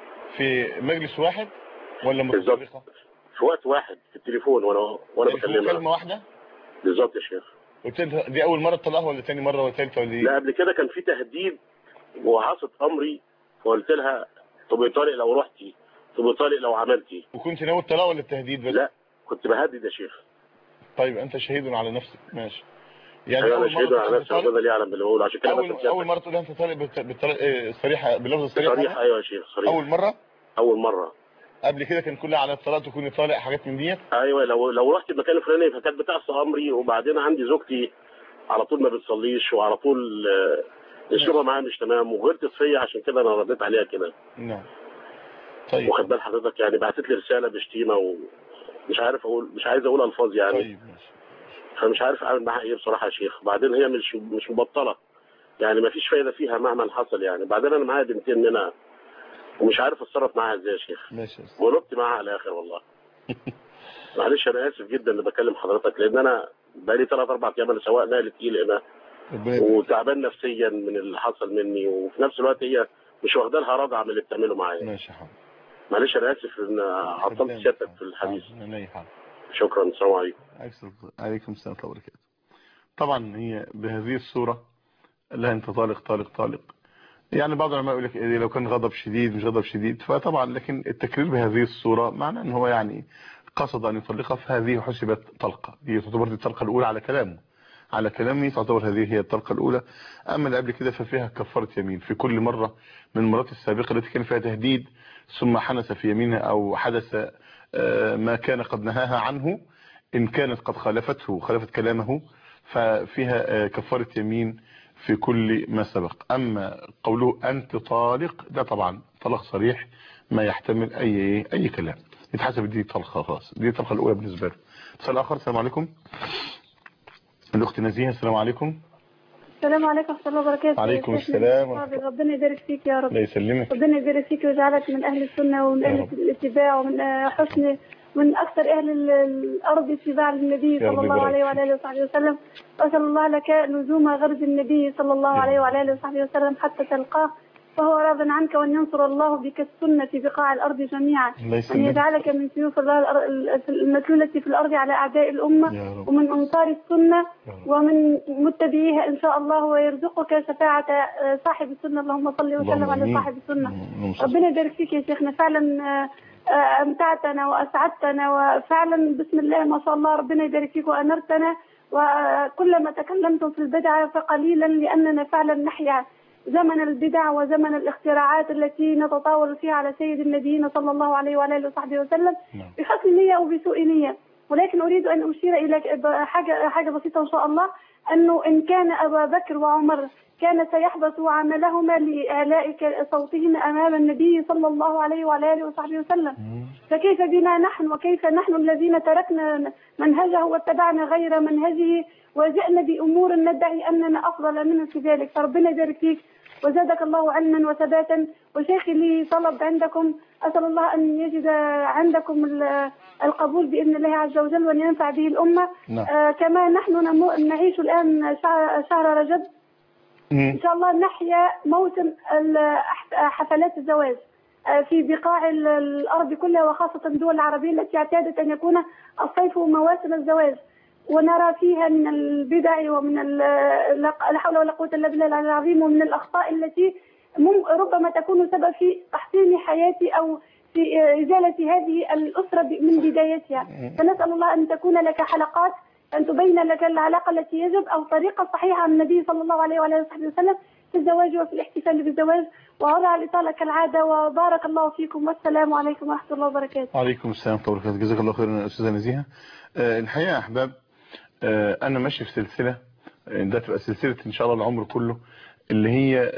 S2: في مجلس واحد ولا متفرقة؟
S1: في وقت واحد في التليفون وانا بكلمها.
S2: كلمة واحدة؟
S1: بالظبط يا شيخ.
S2: دي أول مرة طلقها ولا تاني مرة ولا ثالثة ولا ايه؟
S1: لا قبل كده كان في تهديد وعصت أمري وقلت لها طب طالق لو رحتي، طب طالق لو عملتي.
S2: وكنت ناوي الطلاق ولا التهديد بس؟
S1: لا كنت بهدد يا شيخ.
S2: طيب أنت شهيد على نفسك. ماشي. يعني
S1: أنا شهيد على نفسي ربنا ليه يعلم باللي بقوله، عشان كده
S2: أول مرة تقول أنت طالق بالطريقة صريحة باللفظ الصريح؟
S1: صريح. أيوه يا شيخ صريح.
S2: أول مرة؟
S1: أول مرة.
S2: قبل كده كان كلها على الطلاق تكوني طالق حاجات من ديت؟
S1: ايوه لو رحت المكان الفلاني فكانت بتعصى امري، وبعدين عندي زوجتي على طول ما بتصليش وعلى طول الشغل معاها مش تمام وغلطت فيا، عشان كده انا رديت عليها كده.
S2: نعم. طيب.
S1: واخد بال حضرتك يعني بعتت لي رساله بشتيمه ومش عارف اقول، مش عايز اقول الفاظ يعني.
S2: طيب ماشي.
S1: فمش عارف اعمل معاها ايه بصراحه يا شيخ. بعدين هي مش مبطله يعني، ما فيش فايده فيها مهما حصل يعني. بعدين انا معايا بنتين منها ومش عارف اتصرف معاها ازاي يا شيخ.
S2: ماشي.
S1: ونبت معاها على الاخر والله. معلش انا اسف جدا اني بكلم حضرتك، لان انا بقالي 3-4 ايام انا سواق نقل تقيل هنا وتعبان نفسيا من اللي حصل مني، وفي نفس الوقت هي مش واخده لها رجعه من اللي بتعمله معايا.
S2: ماشي يا حبيبي.
S1: معلش انا اسف ان عطلت سيادتك في الحديث. شكرا. السلام عليكم.
S2: عليكم السلام ورحمه الله وبركاته. طبعا هي بهذه الصوره لا انت طالق طالق طالق، يعني بعض العلماء يقول لك إيه لو كان غضب شديد مش غضب شديد، فطبعا لكن التكرير بهذه الصوره معناه ان هو يعني قصد ان يطلقها، فهذه حسبت طلقه، دي تعتبر الطلقه الاولى على كلامه، على كلامي تعتبر هذه هي الطلقه الاولى. اما اللي قبل كده ففيها كفاره يمين في كل مره من المرات السابقه التي كان فيها تهديد ثم حنث في يمينها او حدث ما كان قد نهاها عنه، ان كانت قد خالفت كلامه ففيها كفاره يمين في كل ما سبق. اما قوله انت طالق ده طبعا طلاق صريح ما يحتمل اي كلام، يتحسب دي طلقه خلاص، دي الطلقه الاولى بالنسبه له. اتصال اخر. السلام عليكم. الاخت نزيهه. السلام عليكم.
S3: السلام عليكم ورحمه الله وبركاته.
S2: وعليكم السلام.
S3: ربنا يبارك فيك يا رب.
S2: الله يسلمك.
S3: ربنا يبارك فيك ويجعلك من اهل السنه ومن اهل الاتباع ومن حسن من اكثر اهل الارض اتباعا للنبي صلى الله عليه وعلى اله وصحبه وسلم. واسال الله لك لزوم غرز النبي صلى الله عليه وعلى اله وصحبه وسلم حتى تلقاه فهو راض عنك، وان ينصر الله بك السنه في بقاع الارض جميعا، وان يجعلك من سيوف الله المسلوله في الارض على اعداء الامه ومن انصار السنه ومن متبعيها ان شاء الله، ويرزقك شفاعه صاحب السنه. اللهم صل وسلم على صاحب السنه. ربنا يبارك فيك يا شيخنا. فعلا أمتعتنا وأسعدتنا، وفعلا بسم الله ما شاء الله ربنا يبارك فيك وأنرتنا. وكلما تكلمتم في البدعة فقليلا، لأننا فعلا نحيا زمن البدع وزمن الاختراعات التي نتطاول فيها على سيد النبيين صلى الله عليه وعلى آله وصحبه وسلم بحسن نية وبسوء نية. ولكن أريد أن أشير إلى حاجة بسيطة إن شاء الله، أنه إن كان أبا بكر وعمر كان سيحبس عملهما لإعلاء صوتهما أمام النبي صلى الله عليه وعلى آله وصحبه وسلم، فكيف بنا نحن، وكيف نحن الذين تركنا منهجه واتبعنا غير منهجه وجئنا بأمور ندعي أننا أفضل منه في ذلك. فربنا يبارك فيك وزادك الله علما وثباتا. وشيخي لي طلب عندكم، أسأل الله أن يجد عندكم القبول بإذن الله عز وجل وأن ينفع به الأمة. كما نحن نعيش الآن شهر رجب، إن شاء الله نحيا موسم حفلات الزواج في بقاع الأرض كلها، وخاصة الدول العربية التي اعتادت أن يكون الصيف مواسم الزواج، ونرى فيها من البدع ومن لا حول ولا قوة إلا بالله العلي العظيم، ومن الأخطاء التي ربما تكون سبب في تحطيم حياتي أو في إزالة هذه الأسرة من بدايتها. فنسأل الله أن تكون لك حلقات أن تبين لك العلاقة التي يجب أو طريقة صحيحة عن النبي صلى الله عليه وعلى آله وصحبه وسلم في الزواج وفي الاحتفال بالزواج. وأضع الإطالة كالعادة، وبارك الله فيكم، والسلام عليكم ورحمة الله وبركاته.
S2: وعليكم السلام ورحمة الله وبركاته. جزاك الله خيرا أستاذة نزيهة. الحقيقة يا أحباب، أنا ماشي في سلسلة، ده تبقى سلسلة إن شاء الله العمر كله، اللي هي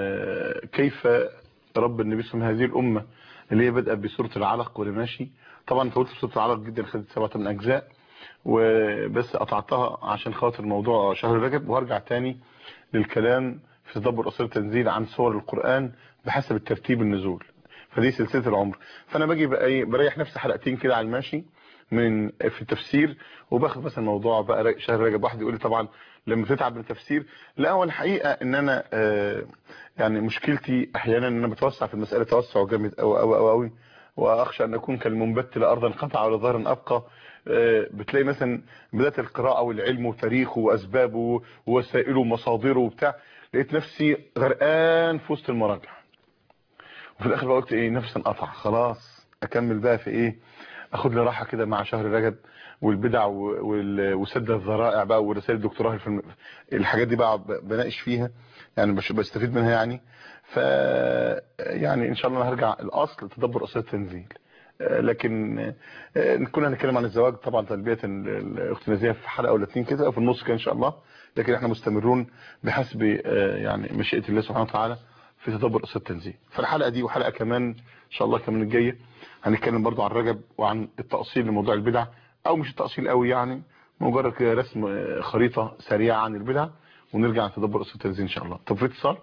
S2: كيف رب النبي صلى الله عليه وسلم هذه الأمة، اللي هي بدأت بسورة العلق ولا ماشي. طبعا طولت في سورة العلق جدا، خدت 7 أجزاء، وبس قطعتها عشان خاطر موضوع شهر رجب، وهرجع تاني للكلام في تدبر أسرار التنزيل عن سور القرآن بحسب الترتيب النزول. فدي سلسلة العمر. فأنا باجي بقى بريح نفسي حلقتين كده على الماشي من في التفسير، وباخد مثلا موضوع بقى شهر رجب. واحد يقول لي طبعا لما تتعب من التفسير، لا، هو الحقيقه ان انا يعني مشكلتي احيانا ان انا بتوسع في المساله توسع جامد قوي، واخشى ان اكون كالمنبت لا ارضا قطع ولا ظهرا ابقى. بتلاقي مثلا بدايه القراءه والعلم وتاريخه واسبابه ووسائله ومصادره وبتاع، لقيت نفسي غرقان في وسط المراجع، وفي الاخر بقى قلت ايه، نفسي انقطع خلاص، اكمل بقى في ايه، اخد لي راحه كده مع شهر رجب والبدع وسد الذرائع بقى ورسائل الدكتوراه الحاجات دي بقى بناقش فيها، يعني بستفيد منها يعني. ف يعني ان شاء الله هرجع الاصل تدبر اسرار التنزيل. لكن كنا هنتكلم عن الزواج طبعا تلبيه الاخت نزيهه في حلقه ولا 2 كده، في النص كده ان شاء الله. لكن احنا مستمرون بحسب يعني مشيئه الله سبحانه وتعالى في تدبر اسرار التنزيل. فالحلقه دي وحلقه كمان ان شاء الله كمان الجايه هنتكلم برضو عن رجب وعن التأصيل لموضوع البدع، او مش التأصيل قوي يعني، مجرد كده رسم خريطة سريعة عن البدع، ونرجع نتدبر أسرة التنزيل ان شاء الله. طب في اتصال،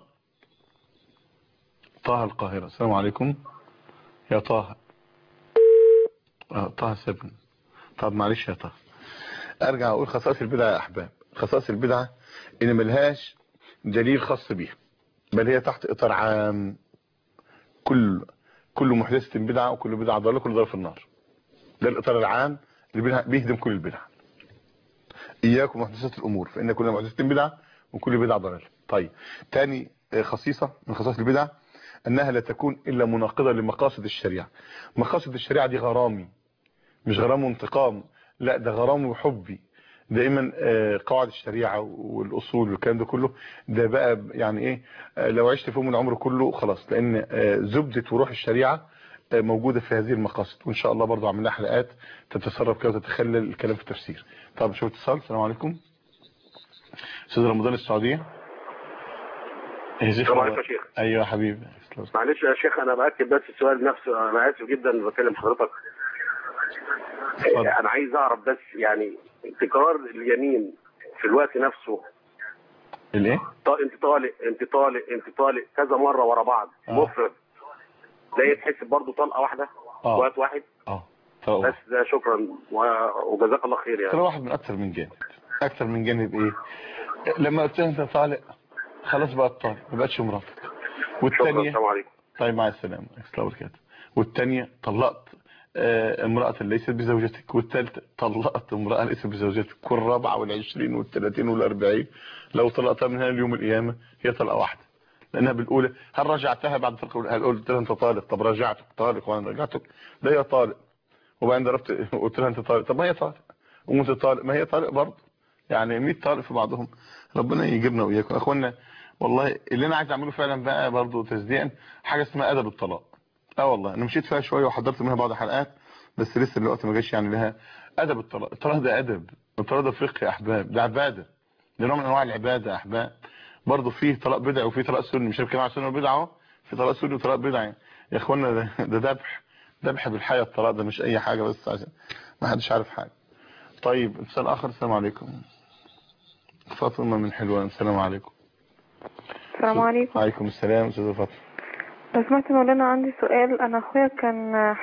S2: طه القاهرة. السلام عليكم يا طه. طه سبن. طب معلش يا طه، ارجع اقول خصائص البدع يا احباب. خصائص البدع ان ملهاش دليل خاص بيها، بل هي تحت اطار عام، كل محدثة بدعة، وكل بدعة ضلالة، كل ضلالة في النار. ده الإطار العام اللي بيهدم كل البدع. إياكم محدثات الأمور فإن كل محدثة بدعة وكل بدعة ضلالة. طيب، تاني خصيصة من خصائص البدع أنها لا تكون إلا مناقضة لمقاصد الشريعة. مقاصد الشريعة دي غرامي، مش غرام وانتقام، لا، ده غرام وحبي. دائما قواعد الشريعة والأصول والكلام ده كله، ده بقى يعني إيه، لو عشت فيهم العمر كله خلاص، لأن زبدة وروح الشريعة موجودة في هذه المقاصد. وإن شاء الله برضو عملنا حلقات تتسرب كده وتتخلل الكلام في التفسير. طب شوف اتصال. السلام عليكم. أستاذ رمضان السعودية.
S1: السلام عليكم يا شيخ.
S2: أيوة يا حبيبي.
S1: معلش يا شيخ، أنا بأكد بس السؤال نفسه، أنا آسف جدا بكلم حضرتك. أنا عايز أعرف بس يعني تكرار اليمين في الوقت نفسه
S2: الايه؟
S1: انت طالق كذا مرة ورا بعض مفرد، ده يتحسب برضه طلقة واحدة وقت واحد؟ بس ده شكرا وجزاك الله خير. يعني
S2: طلقة واحد من أكثر من جانب. أكثر من جانب إيه؟ لما قلت انت طالق خلاص بقى طالق، ما بقتش مراتك. والثانيه
S1: السلام عليكم.
S2: طيب مع السلامه. السلام عليكم. والثانيه طلقت امرأة ليست بزوجتك، والثالثه طلقت امرأة ليست بزوجتك، والرابعه وال20 وال30 وال40 لو طلقتها من هنا ليوم القيامه هي طلقه واحده. لانها بالاولى هل رجعتها بعد فرق، هل قلت لها انت طالق؟ طب رجعتك طالق وانا رجعتك؟ لا هي طالق. وبعدين ضربت قلت لها انت طالق، طب ما هي طالق. وانت طالق، ما هي طالق برضه. يعني 100 طالق في بعضهم. ربنا يجيبنا واياكم اخوانا. والله اللي انا عايز اعمله فعلا بقى برضه تصديقا حاجه اسمها ادب الطلاق. والله انا مشيت فيها شويه وحضرت منها بعض الحلقات، بس لسه الوقت ما جاش يعني لها. ادب الطلاق، الطلاق ده ادب، الطلاق ده فقه يا احباب، ده عباده، ده نوع من انواع العباده يا احباب. برضه فيه طلاق بدعي وفيه طلاق سني، مش بنتكلم على سنه وبدعه اهو، في طلاق سني وطلاق بدعي يا اخوانا. ده ذبح بالحياه. الطلاق ده مش اي حاجه بس عشان ما حدش عارف حاجه. طيب اتصال اخر. السلام عليكم. فاطمه من حلوان. السلام عليكم.
S4: السلام عليكم.
S2: وعليكم السلام استاذه فاطمه.
S4: لو سمحت مولانا عندي سؤال. انا اخويا كان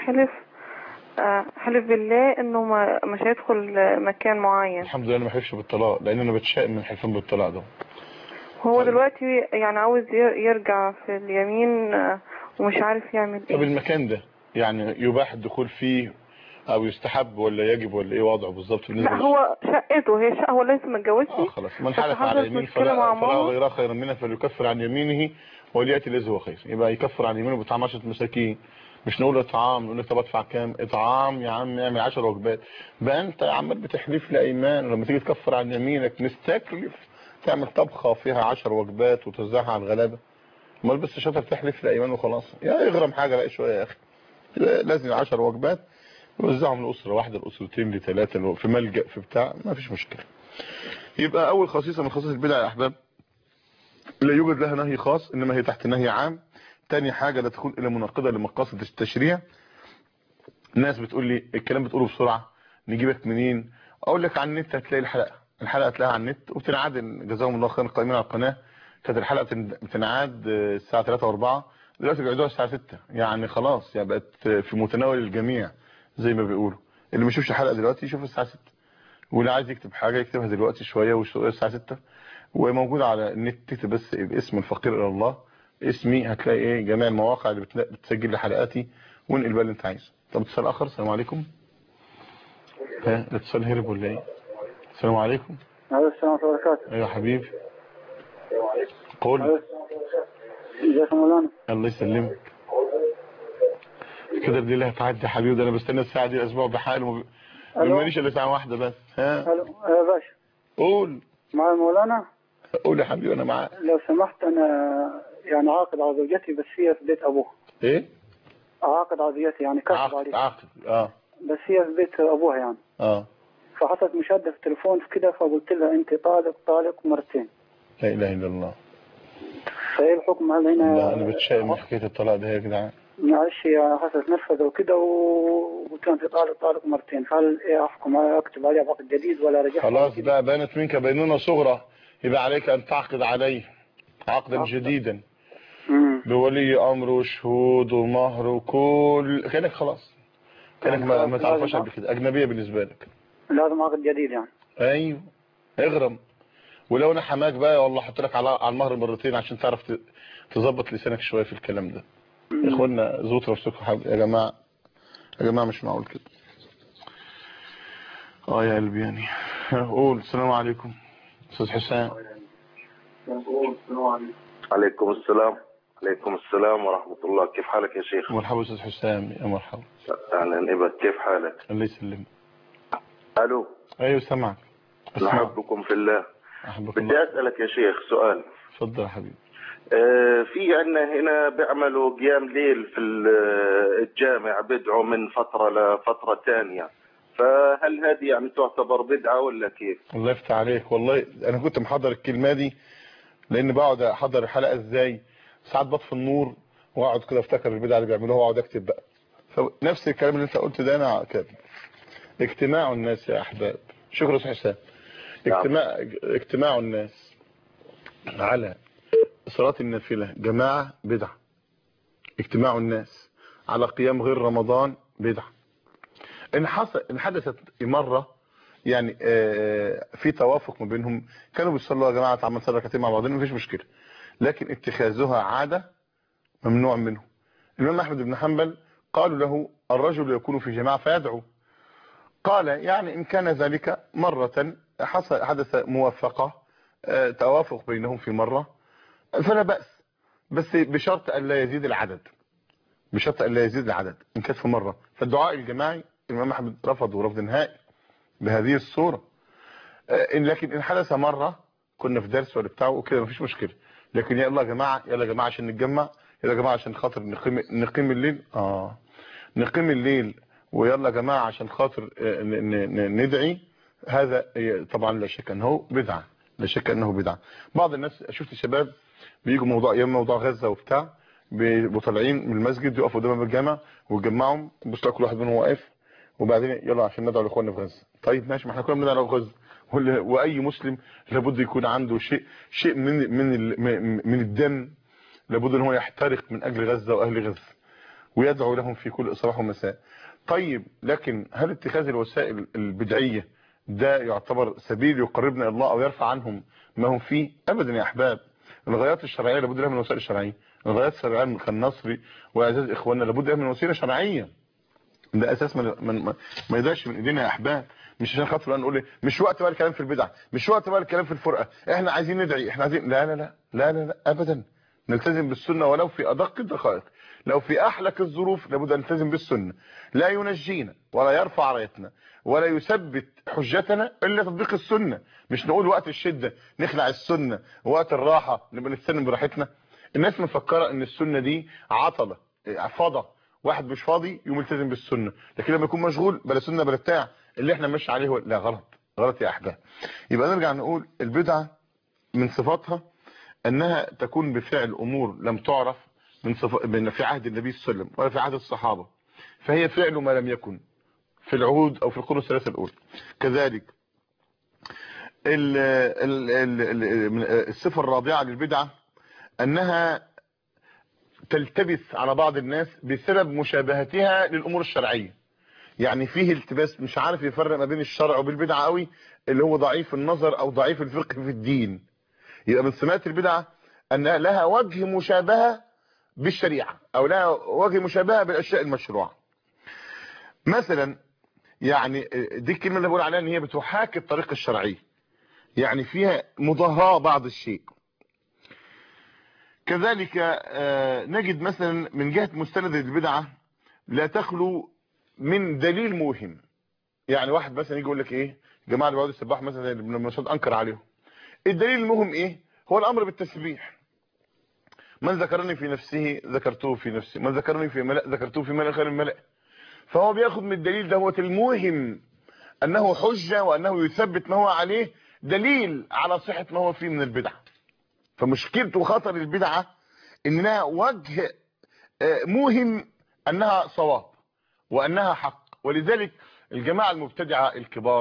S4: حلف بالله انه مش هيدخل مكان معين.
S2: الحمد لله انا ما بحلفش بالطلاق لان انا بتشائم من حلفان بالطلاق ده.
S4: هو
S2: طيب.
S4: دلوقتي يعني عاوز يرجع في اليمين ومش عارف يعمل ايه.
S2: طب المكان ده يعني يباح الدخول فيه او يستحب ولا يجب ولا ايه وضعه بالظبط بالنسبه
S4: لا هو شقته، هي شقه، هو لسه ما اتجوزش.
S2: خلاص. من حلف على يمين فلا غيرها خيرا منها فليكفر عن يمينه ولياتي الذي هو خير. يبقى يكفر عن يمينه بطعام 10 مساكين. مش نقول اطعام، نقول له طب ادفع كام؟ اطعام يا عم، اعمل 10 وجبات. بقى انت عمال بتحلف لي ايمان، ولما تيجي تكفر عن يمينك مستكلف تعمل طبخه فيها 10 وجبات وتوزعها على الغلابه. امال بس شاطر تحلف لي ايمان وخلاص؟ يا يغرم حاجه بقى شويه يا اخي. لازم 10 وجبات يوزعهم لاسره واحده، لاسرتين، لثلاثه، في ملجأ، في بتاع، ما فيش مشكله. يبقى اول خصيصه من خصائص البدع يا احباب لا يوجد لها نهي خاص، انما هي تحت نهي عام. تاني حاجه لا تكون الا مناقضه لمقاصد التشريع. الناس بتقول لي الكلام بتقوله بسرعه، نجيبك منين؟ اقول لك على النت هتلاقي الحلقه هتلاقيها على النت وبتنعاد. جزاهم الله خيرا قائمين على القناه. كانت الحلقه بتنعاد الساعه 3 و4، دلوقتي بيعيدوها الساعه 6. يعني خلاص يعني بقت في متناول الجميع زي ما بيقولوا. اللي ما يشوفش الحلقه دلوقتي يشوف الساعه 6، واللي عايز يكتب حاجه يكتبها دلوقتي شويه ويشوفها الساعه 6. وموجود على النت، تكتب بس باسم الفقير الى الله اسمي، هتلاقي ايه جميع المواقع اللي بتسجل لحلقاتي، وانقل بقى اللي انت عايزه. طب اتصال اخر. السلام عليكم. الاتصال هرب ولا ايه؟ السلام عليكم.
S5: السلام عليكم ورحمة الله وبركاته.
S2: ايوه حبيبي قول.
S5: ازيك يا مولانا؟
S2: الله يسلمك. كده دي اللي هتعدي يا حبيبي، ده انا بستنى الساعه دي الاسبوع بحاله، ما ماليش الا ساعه واحده بس.
S5: الو يا باشا.
S2: قول.
S5: معايا مولانا؟
S2: قول يا حبيبي انا معاك.
S5: لو سمحت انا يعني عاقد على زوجتي بس هي في بيت ابوها.
S2: ايه؟
S5: عاقد على زوجتي يعني كاتب عليها.
S2: عاقد
S5: بس هي في بيت ابوها يعني. فحصلت مشاده في التليفون في كده، فقلت لها انت طالق مرتين.
S2: لا اله الا الله.
S5: فايه الحكم؟ هل هنا؟
S2: لا انا بتشائم من حكايه الطلاق ده يا جدعان.
S5: معلش هي حصلت نرفزه وكده وقلت لها انت طالق مرتين، هل ايه احكم؟ اكتب عليها عقد جديد ولا رجعها؟
S2: خلاص بقى بانت منك بينونه صغرى، يبقى عليك ان تعقد عليه عقدا جديدا بولي امر وشهود ومهر وكل كانك خلاص كانك ما تعرفش قبل كده، اجنبيه بالنسبه لك.
S5: لازم عقد جديد يعني.
S2: ايوه اغرم. ولو انا حماك بقى والله احط لك على المهر مرتين عشان تعرف تظبط لسانك شويه في الكلام ده. يا اخوانا زوتوا نفسكم يا جماعه، يا جماعه مش معقول كده. يا قلبي يعني. قول. السلام عليكم استاذ حسام.
S1: عليكم السلام. عليكم السلام ورحمة الله. كيف حالك يا شيخ؟
S2: مرحبا استاذ حسام. يا مرحبا.
S1: اهلا ابد، كيف حالك؟
S2: الله يسلمك.
S1: الو.
S2: ايوه سامعك.
S1: نحبكم في الله.
S2: احبك
S1: بدي
S2: الله.
S1: اسالك يا شيخ سؤال.
S2: اتفضل يا حبيبي.
S1: في عندنا هنا بيعملوا قيام ليل في الجامع، بدعوا من فترة لفترة ثانية، فهل هذه يعني تعتبر بدعة ولا كيف؟
S2: الله يفتح عليك. والله انا كنت محضر الكلمة دي لان بقعد احضر الحلقة ازاي، ساعات بطفي النور واقعد كده افتكر البدعة اللي بيعملوها واقعد اكتب بقى. فنفس الكلام اللي انت قلت ده انا كاتب. اجتماع الناس يا احباب. شكرا استاذ حسام. اجتماع الناس على صلاة النافلة جماعة بدعة. اجتماع الناس على قيام غير رمضان بدعة. ان حدثت مرة يعني في توافق ما بينهم، كانوا بيصلوا يا جماعة تعمل صلاة ركعتين مع بعضهم مفيش مشكلة، لكن اتخاذها عادة ممنوع منه. الإمام أحمد بن حنبل قالوا له الرجل يكون في جماعة فيدعو، قال يعني إن كان ذلك مرة حدث موافقة توافق بينهم في مرة فلا بأس، بس بشرط الا يزيد العدد، بشرط الا يزيد العدد. ان كانت في مره، فالدعاء الجماعي الامام احمد رفضه رفض نهائي بهذه الصوره. لكن ان حدث مره كنا في درس ولا بتاع وكده مفيش مشكله، لكن يلا يا جماعه، يلا يا جماعه عشان نتجمع، يلا يا جماعه عشان خاطر نقيم الليل، نقيم الليل، ويلا يا جماعه عشان خاطر ندعي، هذا طبعا لا شك انه بدعه، لا شك انه بدعه. بعض الناس شفت شباب بيجوا موضوع ايام موضوع غزه وبتاع، بيبقوا طالعين من المسجد يقفوا قدام الجامع ويجمعهم، بص كل واحد منهم واقف، وبعدين يلا عشان ندعو لاخواننا في غزه. طيب ماشي، ما احنا كلنا بندعو في غزه، واي مسلم لابد يكون عنده شيء من الدم، لابد ان هو يحترق من اجل غزه واهل غزه، ويدعو لهم في كل صباح ومساء. طيب لكن هل اتخاذ الوسائل البدعيه ده يعتبر سبيل يقربنا الى الله او يرفع عنهم ما هم فيه؟ ابدا يا احباب. الغايات الشرعيه لابد لها من وسائل شرعيه، الغايات الشرعيه من النصر واعزاز اخواننا لابد لها من وسيله شرعيه، ده اساس ما يضيعش من ايدينا يا احباب. مش عشان خاطر نقول مش وقت بقى الكلام في البدع، مش وقت بقى الكلام في الفرقه، احنا عايزين ندعي، احنا عايزين، لا لا لا لا لا, لا ابدا. نلتزم بالسنه ولو في ادق الدقائق، لو في احلك الظروف لابد ان نلتزم بالسنه. لا ينجينا ولا يرفع رايتنا ولا يثبت حجتنا الا تطبيق السنه. مش نقول وقت الشده نخلع السنه، وقت الراحه نبقى نستلم براحتنا. الناس مفكره ان السنه دي عطله فضه، واحد مش فاضي يقوم يلتزم بالسنه، لكن لما يكون مشغول بلا سنه بلا بتاع اللي احنا ماشي عليه لا، غلط، غلط يا احباب. يبقى نرجع نقول البدعه من صفاتها انها تكون بفعل امور لم تعرف في عهد النبي صلى الله عليه وسلم ولا في عهد الصحابه، فهي فعل ما لم يكن في العهود او في القرون الثلاثه الاولى. كذلك الصفه الرابعه للبدعه انها تلتبس على بعض الناس بسبب مشابهتها للامور الشرعيه. يعني فيه التباس، مش عارف يفرق ما بين الشرع وبين البدعه قوي، اللي هو ضعيف النظر او ضعيف الفقه في الدين. يبقى من سمات البدعه ان لها وجه مشابهه بالشريعه او لها وجه مشابهه بالاشياء المشروعه. مثلا يعني دي الكلمه اللي بقول عليها ان هي بتحاكي الطريقه الشرعيه، يعني فيها مضاهاه بعض الشيء. كذلك نجد مثلا من جهه مستند البدعه لا تخلو من دليل موهم. يعني واحد مثلا يجي يقول لك ايه، جماعه اللي بيقعدوا يسبحوا مثلا زي ابن مسعود انكر عليهم، الدليل المهم ايه؟ هو الامر بالتسبيح. من ذكرني في نفسه ذكرته في نفسي، من ذكرني في ملأ ذكرته في ملأ خير الملأ. فهو بياخد من الدليل ده هو الموهم انه حجه وانه يثبت ما هو عليه دليل على صحه ما هو فيه من البدعه. فمشكلته وخطر البدعه انها وجه موهم انها صواب وانها حق. ولذلك الجماعه المبتدعه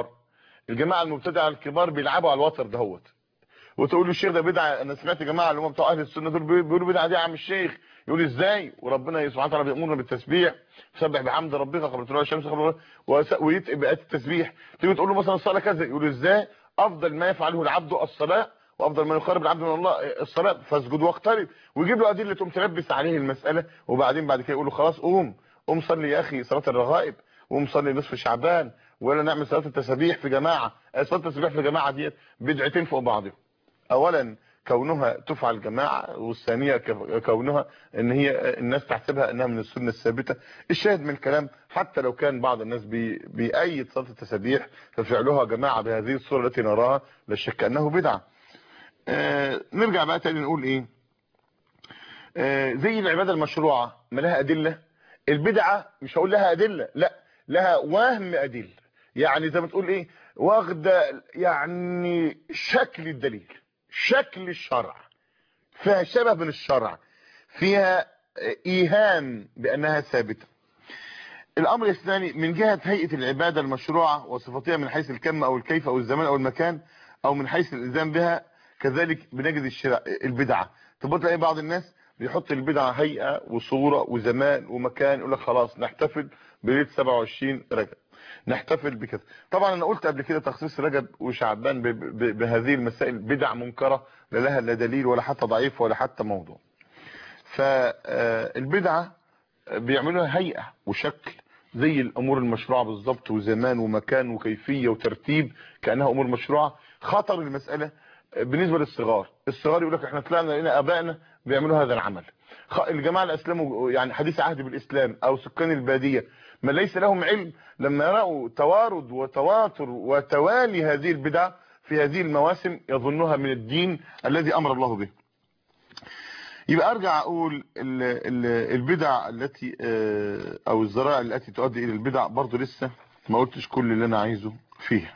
S2: الكبار بيلعبوا على الوتر دهوت، وتقول له الشيخ ده بدعه. انا سمعت جماعه اللي هم بتوع اهل السنه دول بيقولوا بدعه دي يا عم الشيخ. يقول ازاي؟ وربنا سبحانه وتعالى بيامرنا بالتسبيح، سبح بحمد ربك قبل طلوع الشمس ويتقي بآيات التسبيح. تيجي تقول له مثلا الصلاه كذا، يقول ازاي؟ افضل ما يفعله العبد الصلاه، وافضل ما يقرب العبد من الله الصلاه، فاسجد واقترب. ويجيب له ادله تقوم تلبس عليه المساله، وبعدين بعد كده يقول له خلاص قوم صلي يا اخي صلاه الرغائب، وقوم صلي نصف شعبان، ولا نعمل صلاه التسابيح في جماعه. صلاه التسابيح في جماعه ديت بدعتين فوق بعضهم. اولا كونها تفعل جماعه، والثانيه كونها ان هي الناس تحسبها انها من السنه الثابته. الشاهد من الكلام حتى لو كان بعض الناس بأيد صلاه التسابيح ففعلها جماعه بهذه الصوره التي نراها لا شك انه بدعه. نرجع بقى تاني نقول ايه، زي العباده المشروعه ما لها ادله، البدعه مش هقول لها ادله، لا لها وهم ادله. يعني زي ما تقول ايه، واخده يعني شكل الدليل، شكل الشرع، فيها شبه من الشرع، فيها ايهام بانها ثابته. الامر الثاني من جهه هيئه العباده المشروعه وصفاتها من حيث الكم او الكيف او الزمان او المكان او من حيث الالزام بها، كذلك بنجد البدعه. تبقى تلاقي بعض الناس بيحط البدعه هيئه وصوره وزمان ومكان، يقول لك خلاص نحتفل بليله 27 رجب، نحتفل بكذا. طبعا انا قلت قبل كده تخصيص رجب وشعبان بهذه المسائل بدع منكره لا لها لا دليل ولا حتى ضعيف ولا حتى موضوع. فالبدعه بيعملوها هيئه وشكل زي الامور المشروعه بالظبط، وزمان ومكان وكيفيه وترتيب كانها امور مشروعه. خطر المساله بالنسبه للصغار الصغار يقول لك احنا طلعنا لقينا ابائنا بيعملوا هذا العمل. الجماعه الاسلام يعني حديث عهد بالاسلام او سكان الباديه ما ليس لهم علم لما يروا توارد وتواتر وتوالي هذه البدع في هذه المواسم يظنها من الدين الذي امر الله به. يبقى ارجع اقول البدع التي او الذرائع التي تؤدي الى البدع برضو لسه ما قلتش كل اللي انا عايزه فيها.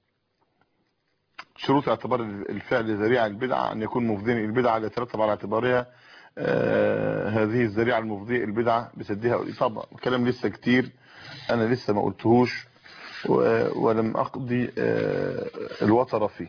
S2: شروط اعتبار الفعل ذريعه البدعه ان يكون مفضيا الى البدعه التي يترتب على اعتبارها هذه الذريعه المفضيه البدعه بسدها. طبعا الكلام لسه كتير انا لسه ما قلتهوش ولم اقضي الوتر فيه،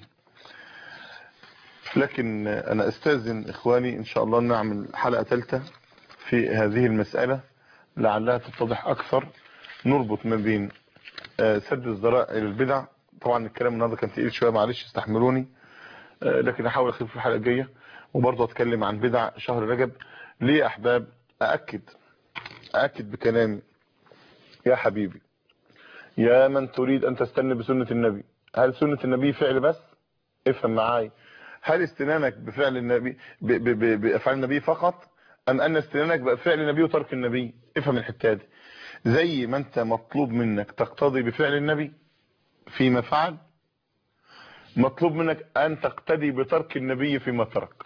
S2: لكن انا استاذن اخواني ان شاء الله نعمل حلقه ثالثه في هذه المساله لعلها تتضح اكثر، نربط ما بين سد الذرائع الى البدع. طبعا الكلام النهارده كان تقيل شويه معلش استحملوني، لكن هحاول اخف في الحلقه الجايه وبرضه اتكلم عن بدع شهر رجب. ليه يا احباب؟ ااكد بكلامي يا حبيبي يا من تريد ان تستنى بسنه النبي. هل سنه النبي فعل بس؟ افهم معاي، هل استنانك بفعل النبي بافعال النبي فقط ام ان استنانك بفعل النبي وترك النبي؟ افهم الحته دي. زي ما انت مطلوب منك تقتضي بفعل النبي فيما فعل، مطلوب منك ان تقتدي بترك النبي فيما ترك.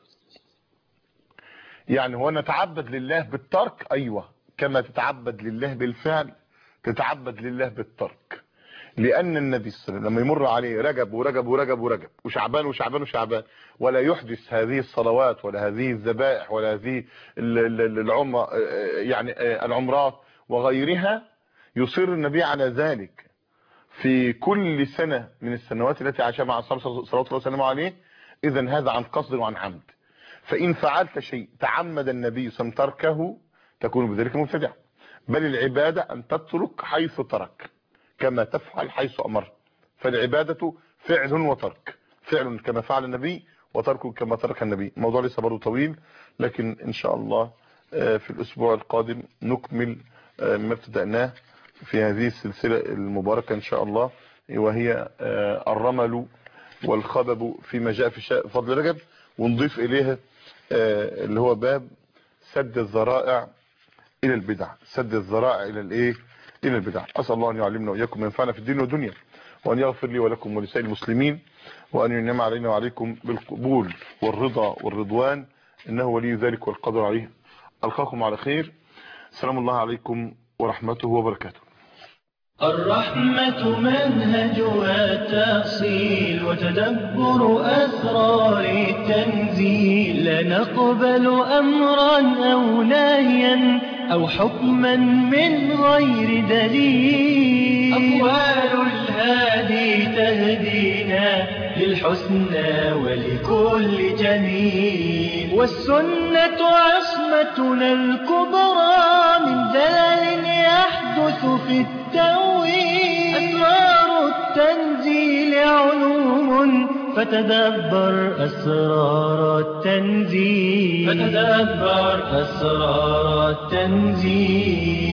S2: يعني هو نتعبد لله بالترك، ايوه، كما تتعبد لله بالفعل تتعبد لله بالترك. لان النبي صلى الله عليه وسلم لما يمر عليه رجب ورجب ورجب ورجب وشعبان وشعبان وشعبان ولا يحدث هذه الصلوات ولا هذه الذبائح ولا هذه العمره يعني العمرات وغيرها، يصر النبي على ذلك في كل سنة من السنوات التي عاشها مع الصحابة صلوات الله وسلامه عليه. اذا هذا عن قصد وعن عمد. فإن فعلت شيء تعمد النبي صلى الله عليه وسلم تركه تكون بذلك مبتدع. بل العبادة أن تترك حيث ترك كما تفعل حيث أمر. فالعبادة فعل وترك، فعل كما فعل النبي وترك كما ترك النبي. الموضوع لسه برضه طويل، لكن إن شاء الله في الأسبوع القادم نكمل ما ابتدأناه في هذه السلسلة المباركة إن شاء الله، وهي الرمل والخبب فيما جاء في فضل رجب، ونضيف إليها اللي هو باب سد الذرائع إلى البدع. سد الذرائع إلى الإيه؟ إلى البدع. أسأل الله أن يعلمنا وإياكم وينفعنا في الدين والدنيا، وأن يغفر لي ولكم ولسائر المسلمين، وأن ينعم علينا وعليكم بالقبول والرضا والرضوان، إنه ولي ذلك والقدر عليه. ألقاكم على خير. سلام الله عليكم ورحمته وبركاته.
S6: الرحمة منهجها تأصيل وتدبر أسرار التنزيل. لا نقبل أمرا أو نهيا أو حكما من غير دليل. أقوال الهادي تهدينا للحسنى ولكل جميل. والسنة عصمتنا الكبرى من دلال يحدث في التأويل. أسرار التنزيل علوم فتدبر أسرار التنزيل.